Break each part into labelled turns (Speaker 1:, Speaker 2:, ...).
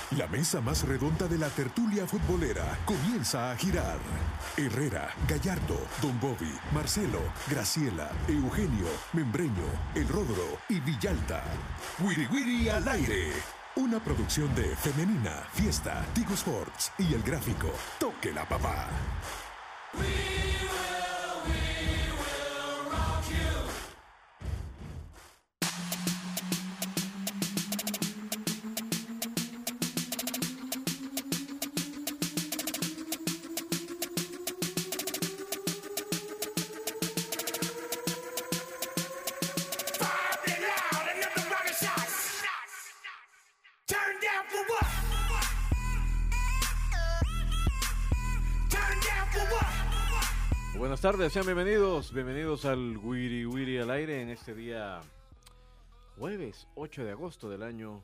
Speaker 1: La mesa más redonda de la tertulia futbolera comienza a girar. Herrera, Gallardo, Don Bobby, Marcelo, Graciela, Eugenio, Membreño, El Ródoro y Villalta. Wiri Wiri al aire. Una producción de Femenina, Fiesta, Tigo Sports y El Gráfico. Toque la papá.
Speaker 2: Buenas tardes, sean bienvenidos al Wiri Wiri al aire en este día jueves 8 de agosto del año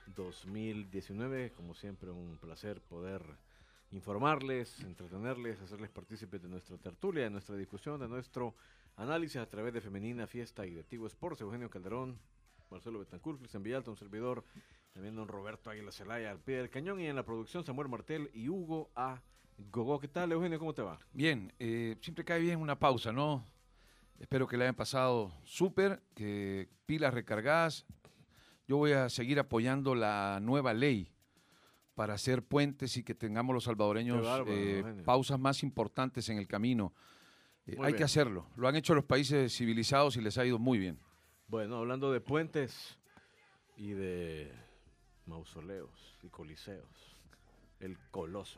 Speaker 2: 2019. Como siempre, un placer poder informarles, entretenerles, hacerles partícipes de nuestra tertulia, de nuestra discusión, de nuestro análisis a través de Femenina, Fiesta y de Tigo Sports. Eugenio Calderón, Marcelo Betancourt, Cristian Villalta, un servidor, también don Roberto Águila Zelaya al pie del cañón, y en la producción Samuel Martel y Hugo A. Gogo. ¿Qué tal, Eugenio? ¿Cómo te va?
Speaker 3: Bien, siempre cae bien una pausa, ¿no? Espero que le hayan pasado súper, que pilas recargadas. Yo voy a seguir apoyando la nueva ley para hacer puentes y que tengamos los salvadoreños pausas más importantes en el camino. Hay que hacerlo. Lo han hecho los países civilizados y les ha ido muy bien.
Speaker 2: Bueno, hablando de puentes y de mausoleos y coliseos, el Coloso.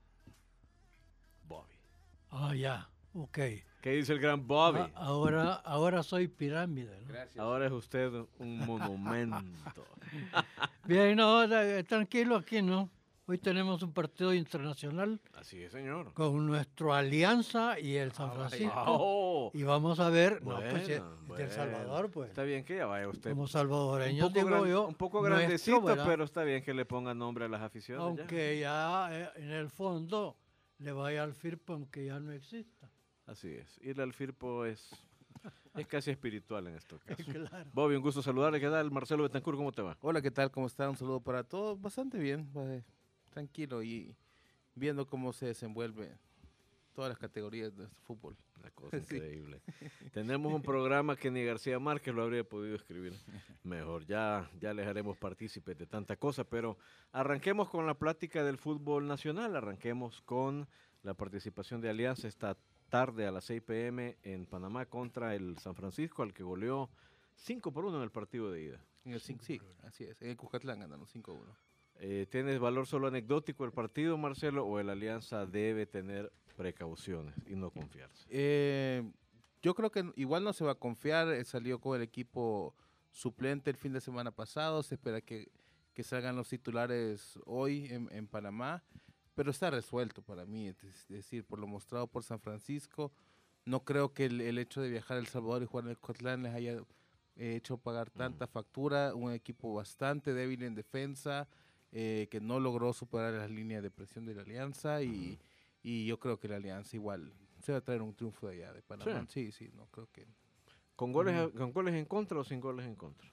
Speaker 2: Bobby.
Speaker 4: Ah, ya, ok.
Speaker 2: ¿Qué dice el gran Bobby?
Speaker 4: Ahora soy pirámide, ¿no?
Speaker 3: Gracias.
Speaker 2: Ahora es usted un monumento.
Speaker 4: Bien, no, tranquilo aquí, ¿no? Hoy tenemos un partido internacional
Speaker 2: Así es, señor.
Speaker 4: con nuestro Alianza y el San Francisco.
Speaker 2: Oh,
Speaker 4: Y vamos a ver,
Speaker 2: bueno,
Speaker 4: pues de El Salvador, pues.
Speaker 2: Está bien que ya vaya usted.
Speaker 4: Como salvadoreños, digo yo.
Speaker 2: Un poco
Speaker 4: nuestro,
Speaker 2: grandecito,
Speaker 4: ¿verdad?
Speaker 2: pero está bien que le ponga nombre a las aficiones.
Speaker 4: Aunque ya en el fondo le vaya al Firpo, aunque ya no exista.
Speaker 2: Así es. Ir al Firpo es casi espiritual en estos casos.
Speaker 4: Claro.
Speaker 2: Bobby, un gusto saludarle. ¿Qué tal? Marcelo Betancourt, ¿cómo te va?
Speaker 5: Hola, ¿qué tal? ¿Cómo está? Un saludo para todos. Bastante bien, tranquilo y viendo cómo se desenvuelve todas las categorías de fútbol.
Speaker 2: Una cosa
Speaker 5: Sí.
Speaker 2: increíble. Tenemos un programa que ni García Márquez lo habría podido escribir mejor. Ya les haremos partícipes de tanta cosa, pero arranquemos con la plática del fútbol nacional. Arranquemos con la participación de Alianza esta tarde a las 6 p.m. en Panamá contra el San Francisco, al que goleó 5-1 en el partido de ida.
Speaker 5: En el 5, sí, así es. En el Cuscatlán ganaron 5-1.
Speaker 2: ¿Tienes valor solo anecdótico el partido, Marcelo, o el Alianza debe tener precauciones y no confiarse?
Speaker 5: Yo creo que igual no se va a confiar. Salió con el equipo suplente el fin de semana pasado. Se espera que salgan los titulares hoy en Panamá. Pero está resuelto para mí. Es decir, por lo mostrado por San Francisco, no creo que el hecho de viajar a El Salvador y jugar en el Cotlán les haya hecho pagar tanta factura. Un equipo bastante débil en defensa, que no logró superar las líneas de presión de la Alianza y yo creo que la Alianza igual se va a traer un triunfo de allá de Panamá. Sí, no creo que
Speaker 2: ¿Con goles en contra o sin goles en contra?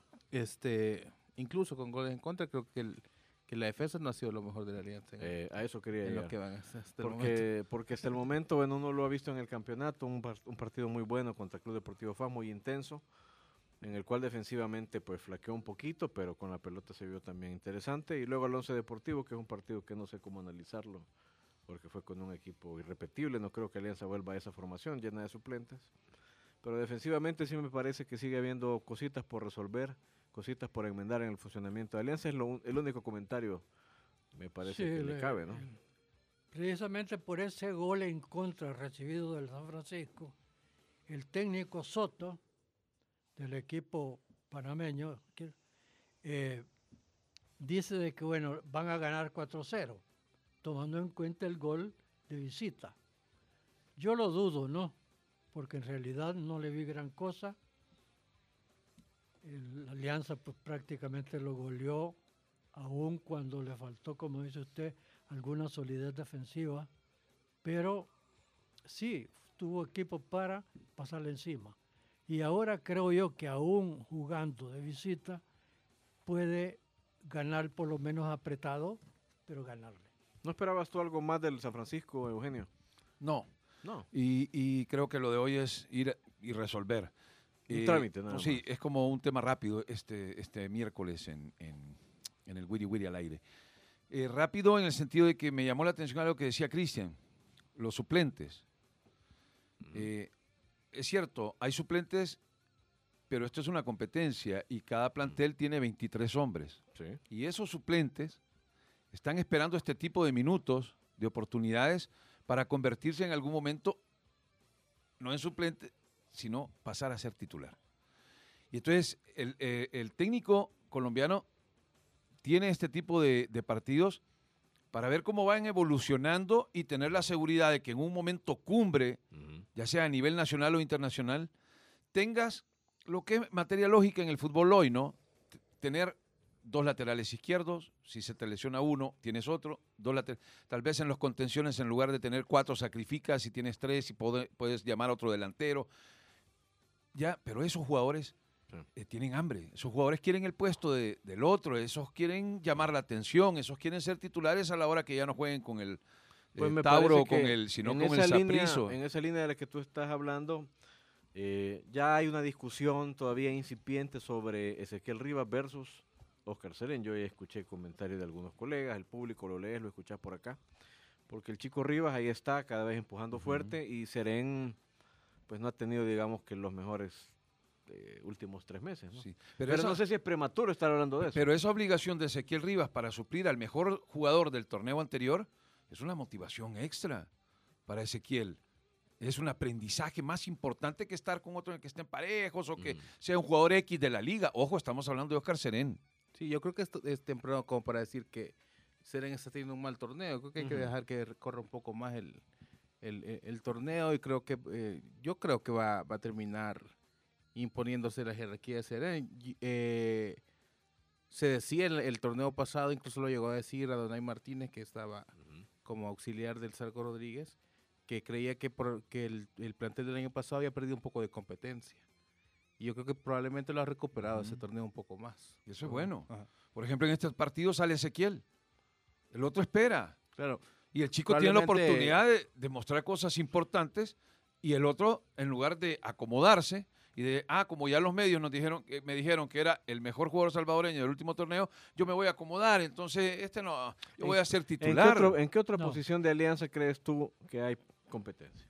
Speaker 5: Incluso con goles en contra creo que la defensa no ha sido lo mejor de la Alianza
Speaker 2: A eso quería
Speaker 5: en
Speaker 2: llegar.
Speaker 5: lo que van hasta el momento.
Speaker 2: Porque hasta el momento, bueno, uno lo ha visto en el campeonato, un partido muy bueno contra el Club Deportivo FAS, muy intenso, en el cual defensivamente pues flaqueó un poquito, pero con la pelota se vio también interesante. Y luego el Once Deportivo, que es un partido que no sé cómo analizarlo, porque fue con un equipo irrepetible. No creo que Alianza vuelva a esa formación llena de suplentes. Pero defensivamente sí me parece que sigue habiendo cositas por resolver, cositas por enmendar en el funcionamiento de Alianza. Es el único comentario, me parece, que le cabe, ¿no?
Speaker 4: Precisamente por ese gol en contra recibido del San Francisco, el técnico Soto, del equipo panameño, dice de que, bueno, van a ganar 4-0, tomando en cuenta el gol de visita. Yo lo dudo, ¿no? Porque en realidad no le vi gran cosa. La Alianza pues prácticamente lo goleó, aun cuando le faltó, como dice usted, alguna solidez defensiva, pero sí tuvo equipo para pasarle encima. Y ahora creo yo que aún jugando de visita puede ganar por lo menos apretado pero ganarle.
Speaker 2: ¿No esperabas tú algo más del San Francisco, Eugenio?
Speaker 3: No,
Speaker 2: No.
Speaker 3: y creo que lo de hoy es ir y resolver.
Speaker 2: Un trámite, nada
Speaker 3: Sí,
Speaker 2: más.
Speaker 3: es como un tema rápido este miércoles en el Wiri Wiri al aire. Rápido en el sentido de que me llamó la atención algo que decía Cristian, los suplentes. Es cierto, hay suplentes, pero esto es una competencia y cada plantel tiene 23 hombres.
Speaker 2: Sí.
Speaker 3: Y esos suplentes están esperando este tipo de minutos, de oportunidades, para convertirse en algún momento, no en suplente, sino pasar a ser titular. Y entonces el técnico colombiano tiene este tipo de partidos para ver cómo van evolucionando y tener la seguridad de que en un momento cumbre, ya sea a nivel nacional o internacional, tengas lo que es materia lógica en el fútbol hoy, ¿no? Tener 2 laterales izquierdos, si se te lesiona uno, tienes otro, 2 laterales. Tal vez en los contenciones, en lugar de tener 4, sacrificas, si tienes 3, y puedes llamar a otro delantero. Ya, pero esos jugadores tienen hambre, esos jugadores quieren el puesto del otro, esos quieren llamar la atención, esos quieren ser titulares a la hora que ya no jueguen con el
Speaker 2: Pues me
Speaker 3: Tauro,
Speaker 2: parece
Speaker 3: sino
Speaker 2: en
Speaker 3: con el
Speaker 2: esa línea-
Speaker 3: Saprissa.
Speaker 2: En esa línea de la que tú estás hablando, ya hay una discusión todavía incipiente sobre Ezequiel Rivas versus Oscar Serén. Yo ya escuché comentarios de algunos colegas, el público lo lees, lo escuchás por acá. Porque el chico Rivas ahí está, cada vez empujando fuerte, y Serén pues no ha tenido, digamos, que los mejores últimos 3 meses, ¿no?
Speaker 3: Sí.
Speaker 2: Pero
Speaker 3: esa,
Speaker 2: no sé si es prematuro estar hablando de eso.
Speaker 3: pero esa obligación de Ezequiel Rivas para suplir al mejor jugador del torneo anterior es una motivación extra para Ezequiel. Es un aprendizaje más importante que estar con otro en el que estén parejos o que sea un jugador X de la liga. Ojo, estamos hablando de Oscar Serén.
Speaker 5: Sí, yo creo que esto es temprano como para decir que Serén está teniendo un mal torneo. Creo que hay que dejar que corra un poco más el torneo, y creo que yo creo que va a terminar imponiéndose la jerarquía de Serén. Se decía el torneo pasado, incluso lo llegó a decir Adonai Martínez, que estaba como auxiliar del Zarco Rodríguez, que creía que el plantel del año pasado había perdido un poco de competencia. Y yo creo que probablemente lo ha recuperado ese torneo un poco más.
Speaker 3: Y eso es bueno.
Speaker 5: Ajá.
Speaker 3: Por ejemplo, en este partido sale Ezequiel. El otro espera.
Speaker 5: Claro.
Speaker 3: Y el chico tiene la
Speaker 5: Probablemente-
Speaker 3: oportunidad de mostrar cosas importantes, y el otro, en lugar de acomodarse y de, como ya los medios me dijeron que era el mejor jugador salvadoreño del último torneo, yo me voy a acomodar, entonces no, yo voy a ser titular.
Speaker 2: ¿En qué otra
Speaker 4: No.
Speaker 2: posición de Alianza crees tú que hay competencia?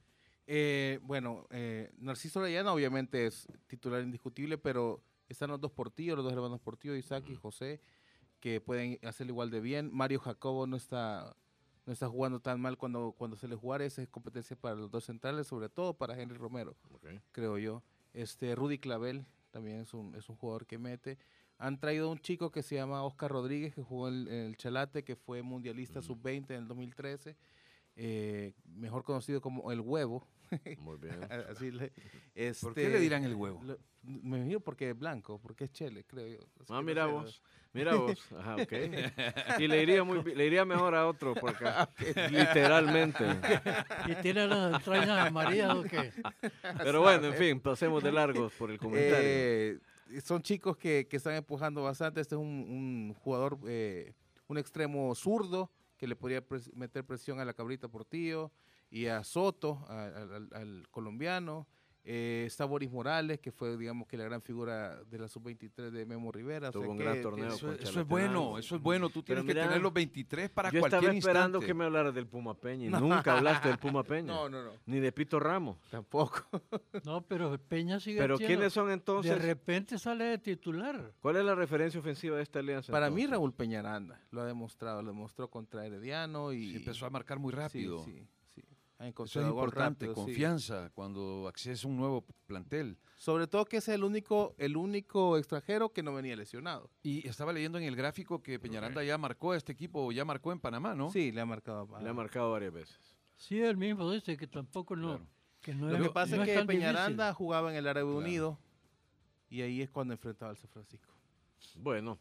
Speaker 5: Narciso Orellana obviamente es titular indiscutible, pero están los 2 Portillo, los 2 hermanos Portillo, Isaac y José, que pueden hacerlo igual de bien. Mario Jacobo no está jugando tan mal cuando se le jugar. Esa es competencia para los 2 centrales, sobre todo para Henry Romero, creo yo. Rudy Clavel también es un jugador que mete. Han traído un chico que se llama Oscar Rodríguez, que jugó en el Chalate, que fue mundialista sub-20 en el 2013, mejor conocido como El Huevo.
Speaker 2: Muy bien.
Speaker 5: Así
Speaker 3: ¿Por qué le dirán el huevo?
Speaker 5: Me imagino porque es blanco, porque es chele, creo yo. Así que
Speaker 2: Mira
Speaker 5: no sé,
Speaker 2: vos. Mira vos. Ajá, ok. Y le iría mejor a otro por acá. Literalmente.
Speaker 4: ¿Y tiene las entrañas amarillas o qué?
Speaker 2: Pero bueno, en fin, pasemos de largos por el comentario.
Speaker 5: Son chicos que están empujando bastante. Este es un jugador, un extremo zurdo, que le podría meter presión a la Cabrita Portillo y a Soto, al colombiano. Está Boris Morales, que fue, digamos, que la gran figura de la sub-23 de Memo Rivera.
Speaker 2: Tuvo un gran torneo.
Speaker 3: Eso,
Speaker 2: con
Speaker 3: eso es
Speaker 2: Chalatenango.
Speaker 3: bueno, eso es bueno. Tú tienes
Speaker 2: Pero
Speaker 3: que
Speaker 2: mira,
Speaker 3: tener los 23 para
Speaker 2: Yo
Speaker 3: cualquier
Speaker 2: estaba esperando
Speaker 3: instante.
Speaker 2: que me hablaras del Puma Peña y nunca hablaste del Puma Peña.
Speaker 5: No.
Speaker 2: Ni de Pito Ramos.
Speaker 5: Tampoco.
Speaker 4: No, pero Peña sigue
Speaker 2: Pero
Speaker 4: siendo-
Speaker 2: ¿quiénes son
Speaker 4: De
Speaker 2: entonces?
Speaker 4: repente sale de titular.
Speaker 2: ¿Cuál es la referencia ofensiva de esta alianza?
Speaker 5: Para mí,
Speaker 2: entonces?
Speaker 5: Raúl Peñaranda lo ha demostrado. Lo demostró contra Herediano y
Speaker 3: Sí, empezó a marcar muy rápido.
Speaker 5: Sí. Ha
Speaker 3: Eso
Speaker 5: encontrado
Speaker 3: es
Speaker 5: gol
Speaker 3: importante,
Speaker 5: rápido, sí.
Speaker 3: confianza cuando accedes a un nuevo plantel.
Speaker 5: Sobre todo que es el único extranjero que no venía lesionado.
Speaker 3: Y estaba leyendo en el gráfico que Peñaranda ya marcó a este equipo, ya marcó en Panamá, ¿no?
Speaker 5: Sí, le ha marcado.
Speaker 2: Le ha marcado varias veces.
Speaker 4: Sí, él mismo dice que tampoco no.
Speaker 3: Claro.
Speaker 4: Que no
Speaker 5: Lo
Speaker 4: es,
Speaker 5: que pasa
Speaker 4: no
Speaker 5: es que
Speaker 4: tan
Speaker 5: Peñaranda
Speaker 4: difícil.
Speaker 5: jugaba en el Árabe
Speaker 3: Claro.
Speaker 5: Unido y ahí es cuando enfrentaba al San Francisco.
Speaker 2: Bueno,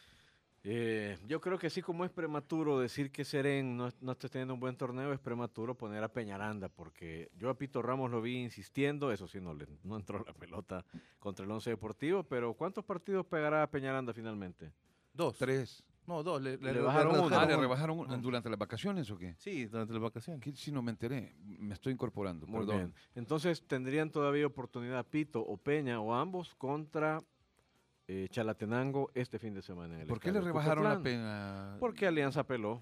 Speaker 2: yo creo que así como es prematuro decir que Serén no está teniendo un buen torneo, es prematuro poner a Peñaranda, porque yo a Pito Ramos lo vi insistiendo, eso sí, no entró la pelota contra el Once Deportivo, pero ¿cuántos partidos pegará a Peñaranda finalmente?
Speaker 5: 2.
Speaker 3: 3.
Speaker 5: No, 2.
Speaker 2: Le bajaron una.
Speaker 3: ¿Le rebajaron durante las vacaciones o qué?
Speaker 5: Sí, durante las vacaciones.
Speaker 3: Que si no me enteré, me estoy incorporando,
Speaker 2: Muy
Speaker 3: perdón.
Speaker 2: bien. Entonces tendrían todavía oportunidad Pito o Peña o ambos contra Chalatenango este fin de semana. En el
Speaker 3: ¿Por qué le
Speaker 2: Estadio
Speaker 3: rebajaron la
Speaker 2: Cuscatlán.
Speaker 3: pena?
Speaker 2: Porque Alianza apeló.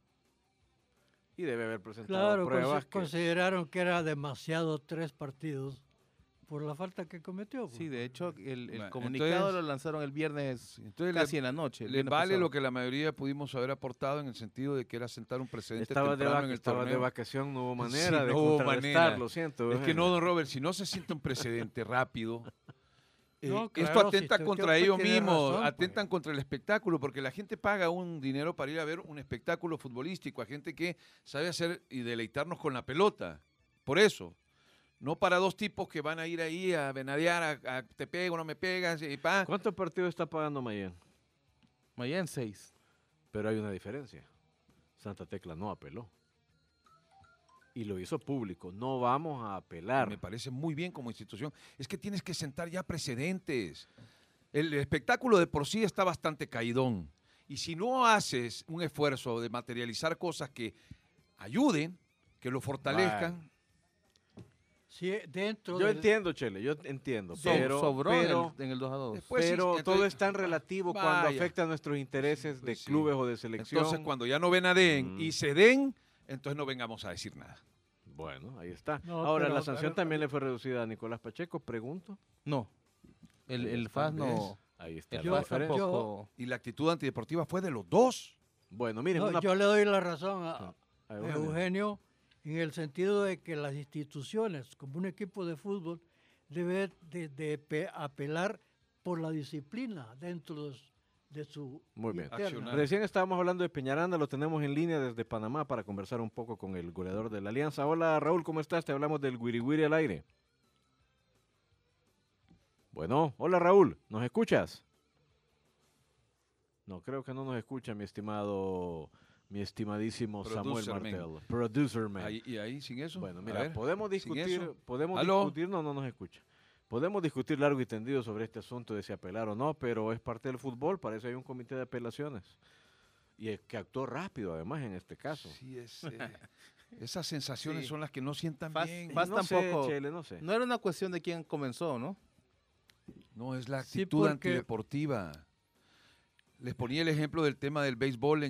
Speaker 2: Y debe haber presentado
Speaker 4: Claro,
Speaker 2: pruebas que...
Speaker 4: consideraron que era demasiado 3 partidos por la falta que cometió. pues.
Speaker 5: Sí, de hecho, el
Speaker 3: Bueno,
Speaker 5: comunicado
Speaker 3: entonces-
Speaker 5: lo lanzaron el viernes,
Speaker 3: Entonces
Speaker 5: casi en la noche.
Speaker 3: le vale lo que la mayoría pudimos haber aportado en el sentido de que era sentar un precedente temprano en el
Speaker 2: estaba de
Speaker 3: torneo.
Speaker 2: vacación, no hubo
Speaker 3: Sí,
Speaker 2: manera de
Speaker 3: no hubo
Speaker 2: contrarrestar,
Speaker 3: manera.
Speaker 2: lo siento.
Speaker 3: Es que
Speaker 2: Eugenio.
Speaker 3: no, don Robert, si no se siente un precedente rápido,
Speaker 4: No,
Speaker 3: esto
Speaker 4: claro,
Speaker 3: atenta
Speaker 4: si
Speaker 3: contra
Speaker 4: usted
Speaker 3: ellos
Speaker 4: tiene
Speaker 3: mismos,
Speaker 4: razón, pues.
Speaker 3: atentan contra el espectáculo, porque la gente paga un dinero para ir a ver un espectáculo futbolístico, a gente que sabe hacer y deleitarnos con la pelota. Por eso. No para 2 tipos que van a ir ahí a venadear, a te pego, no me pegas, y pa.
Speaker 2: ¿Cuántos partidos está pagando Mayen?
Speaker 5: Mañana 6.
Speaker 2: Pero hay una diferencia. Santa Tecla no apeló. Y lo hizo público. No vamos a apelar.
Speaker 3: Me parece muy bien como institución. Es que tienes que sentar ya precedentes. El espectáculo de por sí está bastante caidón. Y si no haces un esfuerzo de materializar cosas que ayuden, que lo fortalezcan,
Speaker 4: Sí, dentro
Speaker 2: Yo
Speaker 4: del-
Speaker 2: entiendo, Chele, yo entiendo.
Speaker 5: So-
Speaker 2: Pero,
Speaker 5: sobró
Speaker 2: pero,
Speaker 5: en el 2-2.
Speaker 3: Después sí,
Speaker 2: pero todo
Speaker 3: entonces-
Speaker 2: es tan relativo cuando
Speaker 3: Vaya.
Speaker 2: afecta a nuestros intereses
Speaker 3: Pues
Speaker 2: de
Speaker 3: sí.
Speaker 2: clubes o de selección.
Speaker 3: entonces cuando ya no venadeen y se den, entonces no vengamos a decir nada.
Speaker 2: Bueno, ahí está.
Speaker 4: No,
Speaker 2: Ahora,
Speaker 4: pero-
Speaker 2: la sanción
Speaker 4: pero-
Speaker 2: también le fue reducida a Nicolás Pacheco, pregunto.
Speaker 5: No. El FAS no.
Speaker 2: Ahí está
Speaker 5: El
Speaker 2: la
Speaker 4: Yo-
Speaker 5: FAS
Speaker 2: diferencia.
Speaker 5: tampoco.
Speaker 3: Y la actitud antideportiva fue de los dos.
Speaker 2: Bueno, miren,
Speaker 4: No,
Speaker 2: una...
Speaker 4: yo le doy la razón
Speaker 2: a
Speaker 4: a
Speaker 2: Eugenio.
Speaker 4: Eugenio en el sentido de que las instituciones, como un equipo de fútbol, debe de apelar por la disciplina dentro de su
Speaker 2: Muy bien.
Speaker 4: interna.
Speaker 3: Accionar.
Speaker 2: Recién estábamos hablando de Peñaranda, lo tenemos en línea desde Panamá para conversar un poco con el goleador de la Alianza. Hola Raúl, ¿cómo estás? Te hablamos del Wiri Wiri al aire. Bueno, hola Raúl, ¿nos escuchas? No, creo que no nos escucha mi estimadísimo Samuel
Speaker 3: Producer man.
Speaker 2: Martel. Producer man.
Speaker 3: Y ahí sin eso.
Speaker 2: Bueno,
Speaker 3: a
Speaker 2: mira,
Speaker 3: ver,
Speaker 2: podemos
Speaker 3: sin
Speaker 2: discutir,
Speaker 3: eso.
Speaker 2: podemos
Speaker 3: ¿Aló?
Speaker 2: discutir, no nos escucha. Podemos discutir largo y tendido sobre este asunto de si apelar o no, pero es parte del fútbol, para eso hay un comité de apelaciones. Y es que actuó rápido, además, en este caso.
Speaker 3: Sí, esas sensaciones
Speaker 5: Sí.
Speaker 3: son las que no sientan
Speaker 5: Fas-
Speaker 3: bien.
Speaker 5: fas-
Speaker 2: no
Speaker 5: tampoco-
Speaker 2: sé, Chele, no sé.
Speaker 5: No era una cuestión de quién comenzó, ¿no?
Speaker 3: No, es la
Speaker 4: Sí,
Speaker 3: actitud
Speaker 4: porque-
Speaker 3: antideportiva. Les ponía el ejemplo del tema del béisbol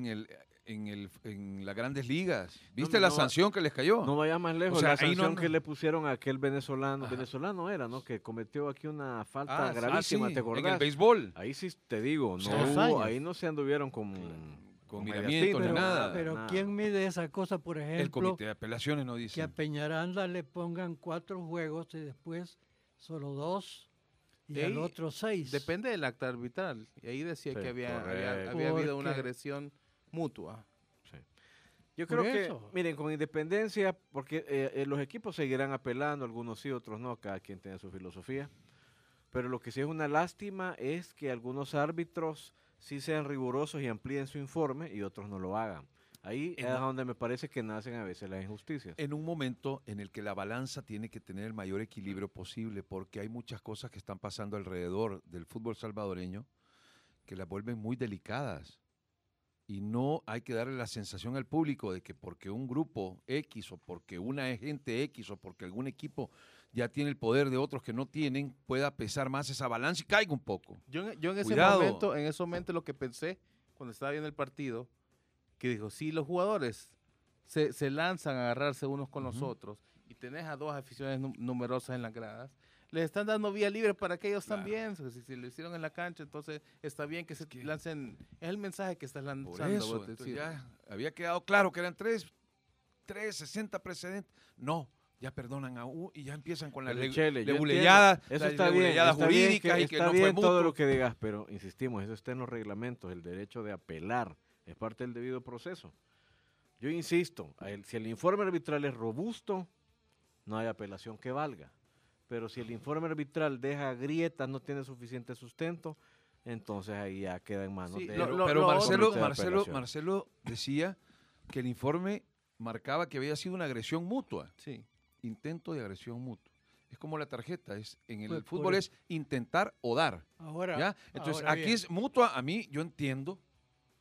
Speaker 3: en las grandes ligas. ¿Viste
Speaker 2: No,
Speaker 3: la
Speaker 2: no,
Speaker 3: sanción que les cayó?
Speaker 2: No vayas más lejos,
Speaker 3: O sea,
Speaker 2: la
Speaker 3: ahí no-
Speaker 2: sanción que le pusieron a aquel venezolano,
Speaker 3: Ajá.
Speaker 2: venezolano era, ¿no? Que cometió aquí una falta
Speaker 5: Ah, sí,
Speaker 2: gravísima,
Speaker 3: sí,
Speaker 2: ¿te
Speaker 3: en
Speaker 2: acordás?
Speaker 3: el béisbol.
Speaker 2: Ahí sí te digo, no
Speaker 5: 2
Speaker 2: hubo,
Speaker 5: años.
Speaker 2: ahí no se anduvieron con
Speaker 3: miramientos
Speaker 2: medias
Speaker 3: ni
Speaker 2: tintas,
Speaker 3: nada.
Speaker 4: Pero
Speaker 2: nada.
Speaker 4: ¿quién mide esa cosa, por
Speaker 3: El
Speaker 4: ejemplo,
Speaker 3: comité de apelaciones no
Speaker 4: que a
Speaker 3: dice.
Speaker 4: Peñaranda le pongan 4 juegos y después solo 2 y al
Speaker 5: Ey,
Speaker 4: otro 6?
Speaker 5: Depende del acta arbitral. Y ahí decía
Speaker 2: Sí,
Speaker 5: que había
Speaker 2: correcto.
Speaker 5: habido una
Speaker 4: Porque-
Speaker 5: agresión mutua.
Speaker 2: Yo
Speaker 4: Por
Speaker 2: creo que,
Speaker 4: eso.
Speaker 2: miren, con independencia, porque los equipos seguirán apelando, algunos sí, otros no, cada quien tiene su filosofía. Pero lo que sí es una lástima es que algunos árbitros sí sean rigurosos y amplíen su informe y otros no lo hagan. Ahí es donde me parece que nacen a veces las injusticias.
Speaker 3: En un momento en el que la balanza tiene que tener el mayor equilibrio posible, porque hay muchas cosas que están pasando alrededor del fútbol salvadoreño que las vuelven muy delicadas. Y no hay que darle la sensación al público de que porque un grupo X o porque una gente X o porque algún equipo ya tiene el poder de otros que no tienen, pueda pesar más esa balanza y caiga un poco.
Speaker 5: Yo en ese
Speaker 3: Cuidado.
Speaker 5: momento lo que pensé cuando estaba viendo el partido, que dijo, si los jugadores se lanzan a agarrarse unos con los
Speaker 3: Ujú.
Speaker 5: otros y tenés a 2 aficiones numerosas en las gradas, les están dando vía libre para que ellos
Speaker 3: Claro.
Speaker 5: también, si lo hicieron en la cancha, entonces está bien que se
Speaker 3: que-
Speaker 5: lancen, es el mensaje que estás
Speaker 3: Por
Speaker 5: lanzando.
Speaker 3: eso,
Speaker 5: vos
Speaker 3: entonces
Speaker 5: decís.
Speaker 3: ya había quedado claro que eran 60 precedentes. No, ya perdonan a uno y ya empiezan con la
Speaker 2: Pero, Chele, yo
Speaker 3: leguleyada,
Speaker 2: entiendo, eso
Speaker 3: la
Speaker 2: está bien,
Speaker 3: leguleyada
Speaker 2: está bien
Speaker 3: jurídica y que
Speaker 2: está
Speaker 3: no
Speaker 2: bien
Speaker 3: fue mutuo.
Speaker 2: todo lo que digas, pero insistimos, eso está en los reglamentos, el derecho de apelar, es parte del debido proceso. Yo insisto, si el informe arbitral es robusto, no hay apelación que valga. Pero si el informe arbitral deja grietas, no tiene suficiente sustento, entonces ahí ya queda en manos
Speaker 5: Sí,
Speaker 2: de
Speaker 5: lo-
Speaker 3: Pero
Speaker 2: Comité de
Speaker 3: Marcelo
Speaker 2: apelación.
Speaker 3: decía que el informe marcaba que había sido una agresión mutua,
Speaker 5: Sí.
Speaker 3: intento de agresión mutua. Es como la tarjeta, en el
Speaker 4: Pues,
Speaker 3: fútbol
Speaker 4: por-
Speaker 3: es intentar o dar.
Speaker 4: Ahora,
Speaker 3: ¿ya? Entonces,
Speaker 4: ahora
Speaker 3: aquí
Speaker 4: bien,
Speaker 3: es mutua, a mí yo entiendo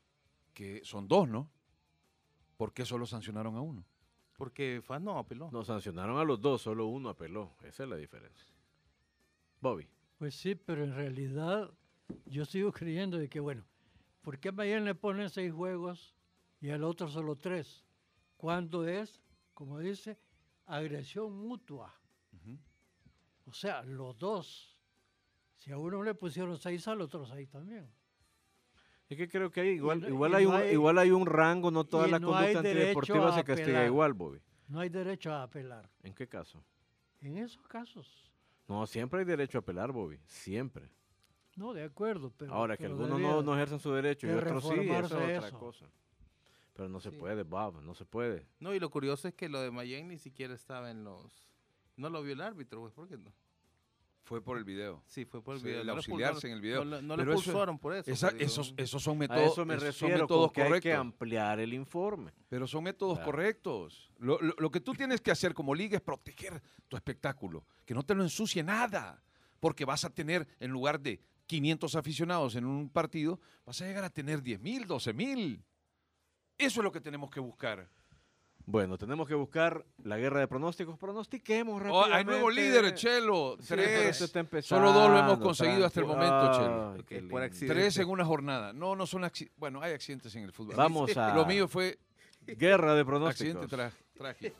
Speaker 3: que son 2, ¿no? ¿Por qué solo sancionaron a uno?
Speaker 5: Porque FAS no apeló.
Speaker 2: No, sancionaron a los dos, solo uno apeló. Esa es la diferencia. Bobby.
Speaker 4: Pues sí, pero en realidad yo sigo creyendo de que, bueno, ¿por qué a Mayen le ponen 6 juegos y al otro solo 3? Cuando es, como dice, agresión mutua.
Speaker 3: Ujú.
Speaker 4: O sea, los dos. Si a uno le pusieron 6, al otro 6 también.
Speaker 2: Es que creo que hay igual,
Speaker 4: no-
Speaker 2: igual,
Speaker 4: y
Speaker 2: hay
Speaker 4: no
Speaker 2: un,
Speaker 4: hay-
Speaker 2: igual hay un rango, no toda
Speaker 4: y
Speaker 2: la
Speaker 4: no hay
Speaker 2: conducta
Speaker 4: derecho
Speaker 2: antideportiva
Speaker 4: a
Speaker 2: se castiga
Speaker 4: apelar.
Speaker 2: igual, Bobby.
Speaker 4: No hay derecho a apelar.
Speaker 2: ¿En qué caso?
Speaker 4: En esos casos.
Speaker 2: No, siempre hay derecho a apelar, Bobby. Siempre.
Speaker 4: No, de acuerdo, pero...
Speaker 2: Ahora, que
Speaker 4: pero
Speaker 2: algunos
Speaker 4: debía
Speaker 2: no ejercen su derecho y
Speaker 4: de
Speaker 2: otros sí, eso es
Speaker 4: reformarse
Speaker 2: otra
Speaker 4: eso.
Speaker 2: cosa. Pero no se
Speaker 5: Sí.
Speaker 2: puede, Bob, no se puede.
Speaker 5: No, y lo curioso es que lo de Mayen ni siquiera estaba en los... No lo vio el árbitro, pues, ¿por qué no?
Speaker 3: Fue por el video.
Speaker 5: Sí, fue por el
Speaker 3: Sí,
Speaker 5: video.
Speaker 3: el
Speaker 5: No lo
Speaker 3: auxiliarse en el video.
Speaker 5: No le
Speaker 3: Pero eso-
Speaker 5: expulsaron por eso.
Speaker 3: Esa-
Speaker 5: pues, digo.
Speaker 3: esos son
Speaker 2: A
Speaker 3: métodos,
Speaker 2: eso me
Speaker 3: esos son
Speaker 2: refiero,
Speaker 3: métodos
Speaker 2: con que hay que
Speaker 3: correctos.
Speaker 2: ampliar el informe.
Speaker 3: Pero son métodos
Speaker 2: Claro.
Speaker 3: correctos. Lo que tú tienes que hacer como liga es proteger tu espectáculo. Que no te lo ensucie nada. Porque vas a tener, en lugar de 500 aficionados en un partido, vas a llegar a tener 10,000, 12,000. Eso es lo que tenemos que buscar.
Speaker 2: Bueno, tenemos que buscar la guerra de pronósticos. Pronostiquemos
Speaker 3: Oh,
Speaker 2: rápidamente.
Speaker 3: hay nuevo líder, Chelo.
Speaker 2: Sí, pero esto
Speaker 3: 3.
Speaker 2: está empezando,
Speaker 3: Solo 2 lo hemos conseguido hasta el
Speaker 2: tranquilo.
Speaker 3: momento, Chelo.
Speaker 2: Ay, qué
Speaker 5: Ok, por
Speaker 2: lindo.
Speaker 5: accidente.
Speaker 3: 3 en una jornada. No son accidentes. Bueno, hay accidentes en el fútbol.
Speaker 2: Vamos a
Speaker 3: Lo mío fue
Speaker 2: guerra de
Speaker 3: accidente
Speaker 2: pronósticos.
Speaker 3: trágico.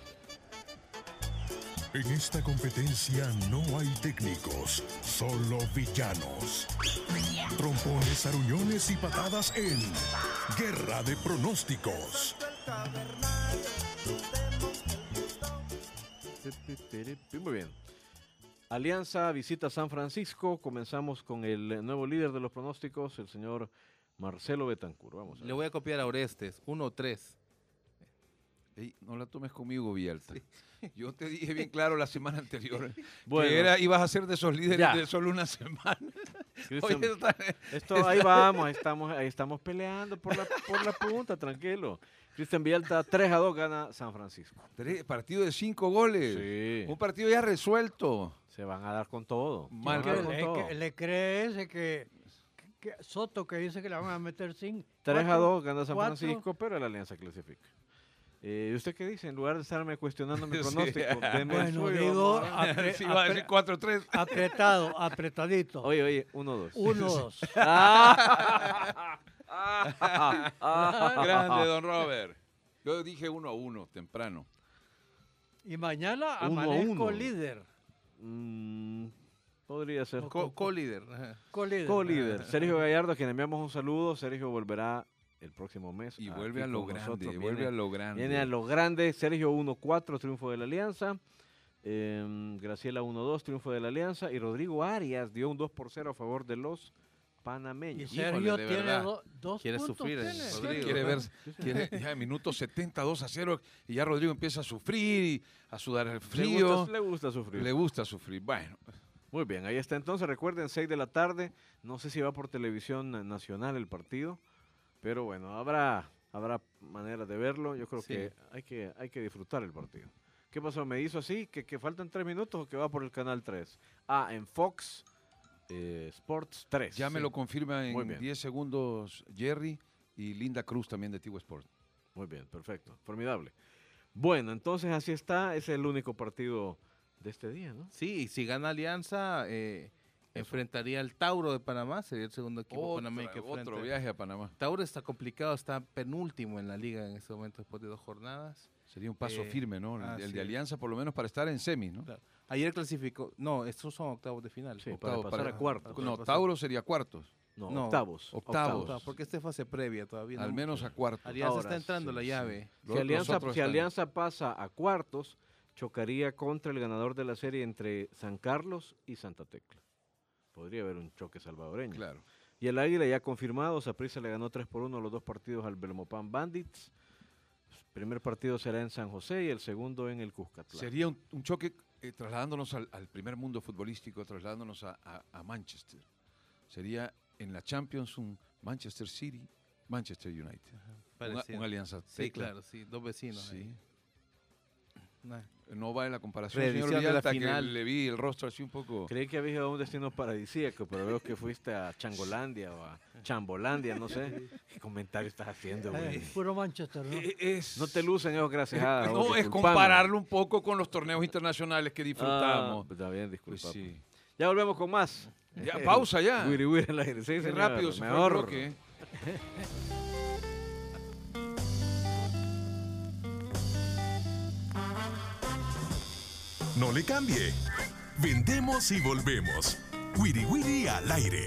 Speaker 1: En esta competencia no hay técnicos, solo villanos. Trompones, aruñones y patadas en Guerra de Pronósticos.
Speaker 2: Muy bien. Alianza visita San Francisco. Comenzamos con el nuevo líder de los pronósticos, el señor Marcelo Betancur. Vamos a
Speaker 5: Le
Speaker 2: ver.
Speaker 5: voy a copiar a Orestes. 1-3.
Speaker 3: Ey, no la tomes conmigo, Villalta. Yo te dije bien claro la semana anterior
Speaker 2: Bueno.
Speaker 3: que ibas a ser de esos líderes
Speaker 2: Ya.
Speaker 3: de solo una semana.
Speaker 2: Cristian,
Speaker 3: Oye, está-
Speaker 2: esto ahí vamos, ahí estamos peleando por la punta, tranquilo. Cristian Villalta 3-2 gana San Francisco.
Speaker 3: partido de 5 goles.
Speaker 2: Sí,
Speaker 3: Un partido ya resuelto.
Speaker 2: se van a dar con todo. se
Speaker 3: Mal,
Speaker 2: van a dar
Speaker 4: Que
Speaker 2: con
Speaker 4: le,
Speaker 2: todo.
Speaker 4: que le cree ese que Soto que dice que le van a meter 5.
Speaker 2: 3-2 gana San
Speaker 4: 4.
Speaker 2: Francisco, pero la Alianza clasifica. ¿Y usted qué dice? En lugar de estarme cuestionando mi
Speaker 3: Sí.
Speaker 2: pronóstico, deme el
Speaker 4: Bueno,
Speaker 2: suyo,
Speaker 4: digo,
Speaker 2: vamos a ver.
Speaker 3: Sí, iba a decir 4-3.
Speaker 4: apretadito.
Speaker 2: Oye, 1-2.
Speaker 4: 1-2.
Speaker 3: Grande, don Robert. Yo dije 1-1 temprano.
Speaker 4: Y mañana
Speaker 2: 1-1.
Speaker 4: amanezco líder.
Speaker 2: Podría ser.
Speaker 5: Co-líder. Ajá.
Speaker 4: Co-líder.
Speaker 2: Co-líder. Sergio Gallardo, a quien enviamos un saludo. Sergio volverá el próximo mes.
Speaker 3: Y
Speaker 2: aquí
Speaker 3: vuelve a lo
Speaker 2: con
Speaker 3: grande.
Speaker 2: nosotros.
Speaker 3: Vuelve a lo grande.
Speaker 2: Viene a lo grande. Sergio 1-4, triunfo de la Alianza. Graciela 1-2, triunfo de la Alianza. Y Rodrigo Arias dio un 2-0 a favor de los
Speaker 4: Y
Speaker 2: panameños.
Speaker 4: Sergio
Speaker 5: de
Speaker 4: tiene
Speaker 5: verdad.
Speaker 4: 2
Speaker 5: Quiere
Speaker 4: puntos.
Speaker 5: sufrir el
Speaker 4: tiene.
Speaker 5: Rodrigo.
Speaker 3: Quiere ver, ya en minutos 70, 2-0, y ya Rodrigo empieza a sufrir y a sudar el frío.
Speaker 2: Le gusta sufrir.
Speaker 3: Le gusta sufrir. Bueno,
Speaker 2: Muy bien, ahí está entonces. Recuerden, 6 de la tarde. No sé si va por televisión nacional el partido, pero bueno, habrá manera de verlo. Yo creo
Speaker 5: Sí.
Speaker 2: que hay que disfrutar el partido. ¿Qué pasó? ¿Me hizo así? ¿Que faltan 3 minutos o que va por el canal 3? Ah, en Fox Sports 3.
Speaker 3: ya me lo confirma
Speaker 2: Muy
Speaker 3: en
Speaker 2: bien.
Speaker 3: 10 segundos Jerry y Linda Cruz también de Tigo Sport.
Speaker 2: Muy bien, perfecto. Formidable. Bueno, entonces así está. Es el único partido de este día, ¿no?
Speaker 5: Sí, y si gana Alianza, enfrentaría al Tauro de Panamá. Sería el segundo equipo panameño que
Speaker 3: Otro
Speaker 5: enfrenta.
Speaker 3: viaje a Panamá.
Speaker 5: Tauro está complicado, está penúltimo en la liga en este momento después de 2 jornadas.
Speaker 3: Sería un paso firme, ¿no? El
Speaker 5: así
Speaker 3: de
Speaker 5: es.
Speaker 3: Alianza por lo menos para estar en semis, ¿no?
Speaker 5: Claro. Ayer clasificó, no, estos son octavos de final.
Speaker 2: Sí,
Speaker 3: Octavos
Speaker 2: para pasar a cuartos.
Speaker 3: No,
Speaker 5: pasar.
Speaker 3: Tauro sería cuartos.
Speaker 2: No,
Speaker 5: No,
Speaker 2: octavos.
Speaker 3: octavos.
Speaker 5: Porque este fase previa todavía.
Speaker 3: Al
Speaker 5: no.
Speaker 3: menos a cuartos.
Speaker 5: Alianza
Speaker 2: Ahora,
Speaker 5: está entrando
Speaker 2: sí,
Speaker 5: la
Speaker 2: sí.
Speaker 5: llave.
Speaker 3: Los-
Speaker 2: Si Alianza,
Speaker 3: los otros
Speaker 2: si
Speaker 3: están-
Speaker 2: Alianza pasa a cuartos, chocaría contra el ganador de la serie entre San Carlos y Santa Tecla. Podría haber un choque salvadoreño.
Speaker 3: Claro.
Speaker 2: Y el Águila ya confirmado, Saprissa le ganó 3-1 los 2 partidos al Belmopan Bandits. El primer partido será en San José y el segundo en el Cuscatlán.
Speaker 3: Sería un choque trasladándonos al primer mundo futbolístico, trasladándonos a Manchester. Sería en la Champions un Manchester City, Manchester United.
Speaker 5: Parecido.
Speaker 3: Una alianza.
Speaker 5: Sí,
Speaker 3: tecla.
Speaker 5: claro, sí, dos vecinos.
Speaker 3: Sí.
Speaker 5: ahí. Nah.
Speaker 3: No va en la comparación,
Speaker 5: Reedición
Speaker 3: señor
Speaker 5: de la
Speaker 3: Villalta, que
Speaker 5: final.
Speaker 3: le vi el rostro así un poco.
Speaker 2: Creí que había ido a un destino paradisíaco, pero veo que fuiste a Changolandia o a Chambolandia, no sé. ¿Qué comentario estás haciendo, güey?
Speaker 4: Puro Manchester, ¿no?
Speaker 2: No te lucen esos gracias.
Speaker 3: No, es compararlo un poco con los torneos internacionales que disfrutamos.
Speaker 2: Está bien,
Speaker 3: Pues
Speaker 2: disculpa.
Speaker 3: sí.
Speaker 2: Ya volvemos con más.
Speaker 3: Ya, pausa ya.
Speaker 2: Wiri Wiri al aire. Sí,
Speaker 3: Qué
Speaker 2: señor.
Speaker 3: rápido se fue el
Speaker 2: Mejor.
Speaker 3: bloque.
Speaker 1: No le cambie. Vendemos y volvemos. Wiri Wiri al aire.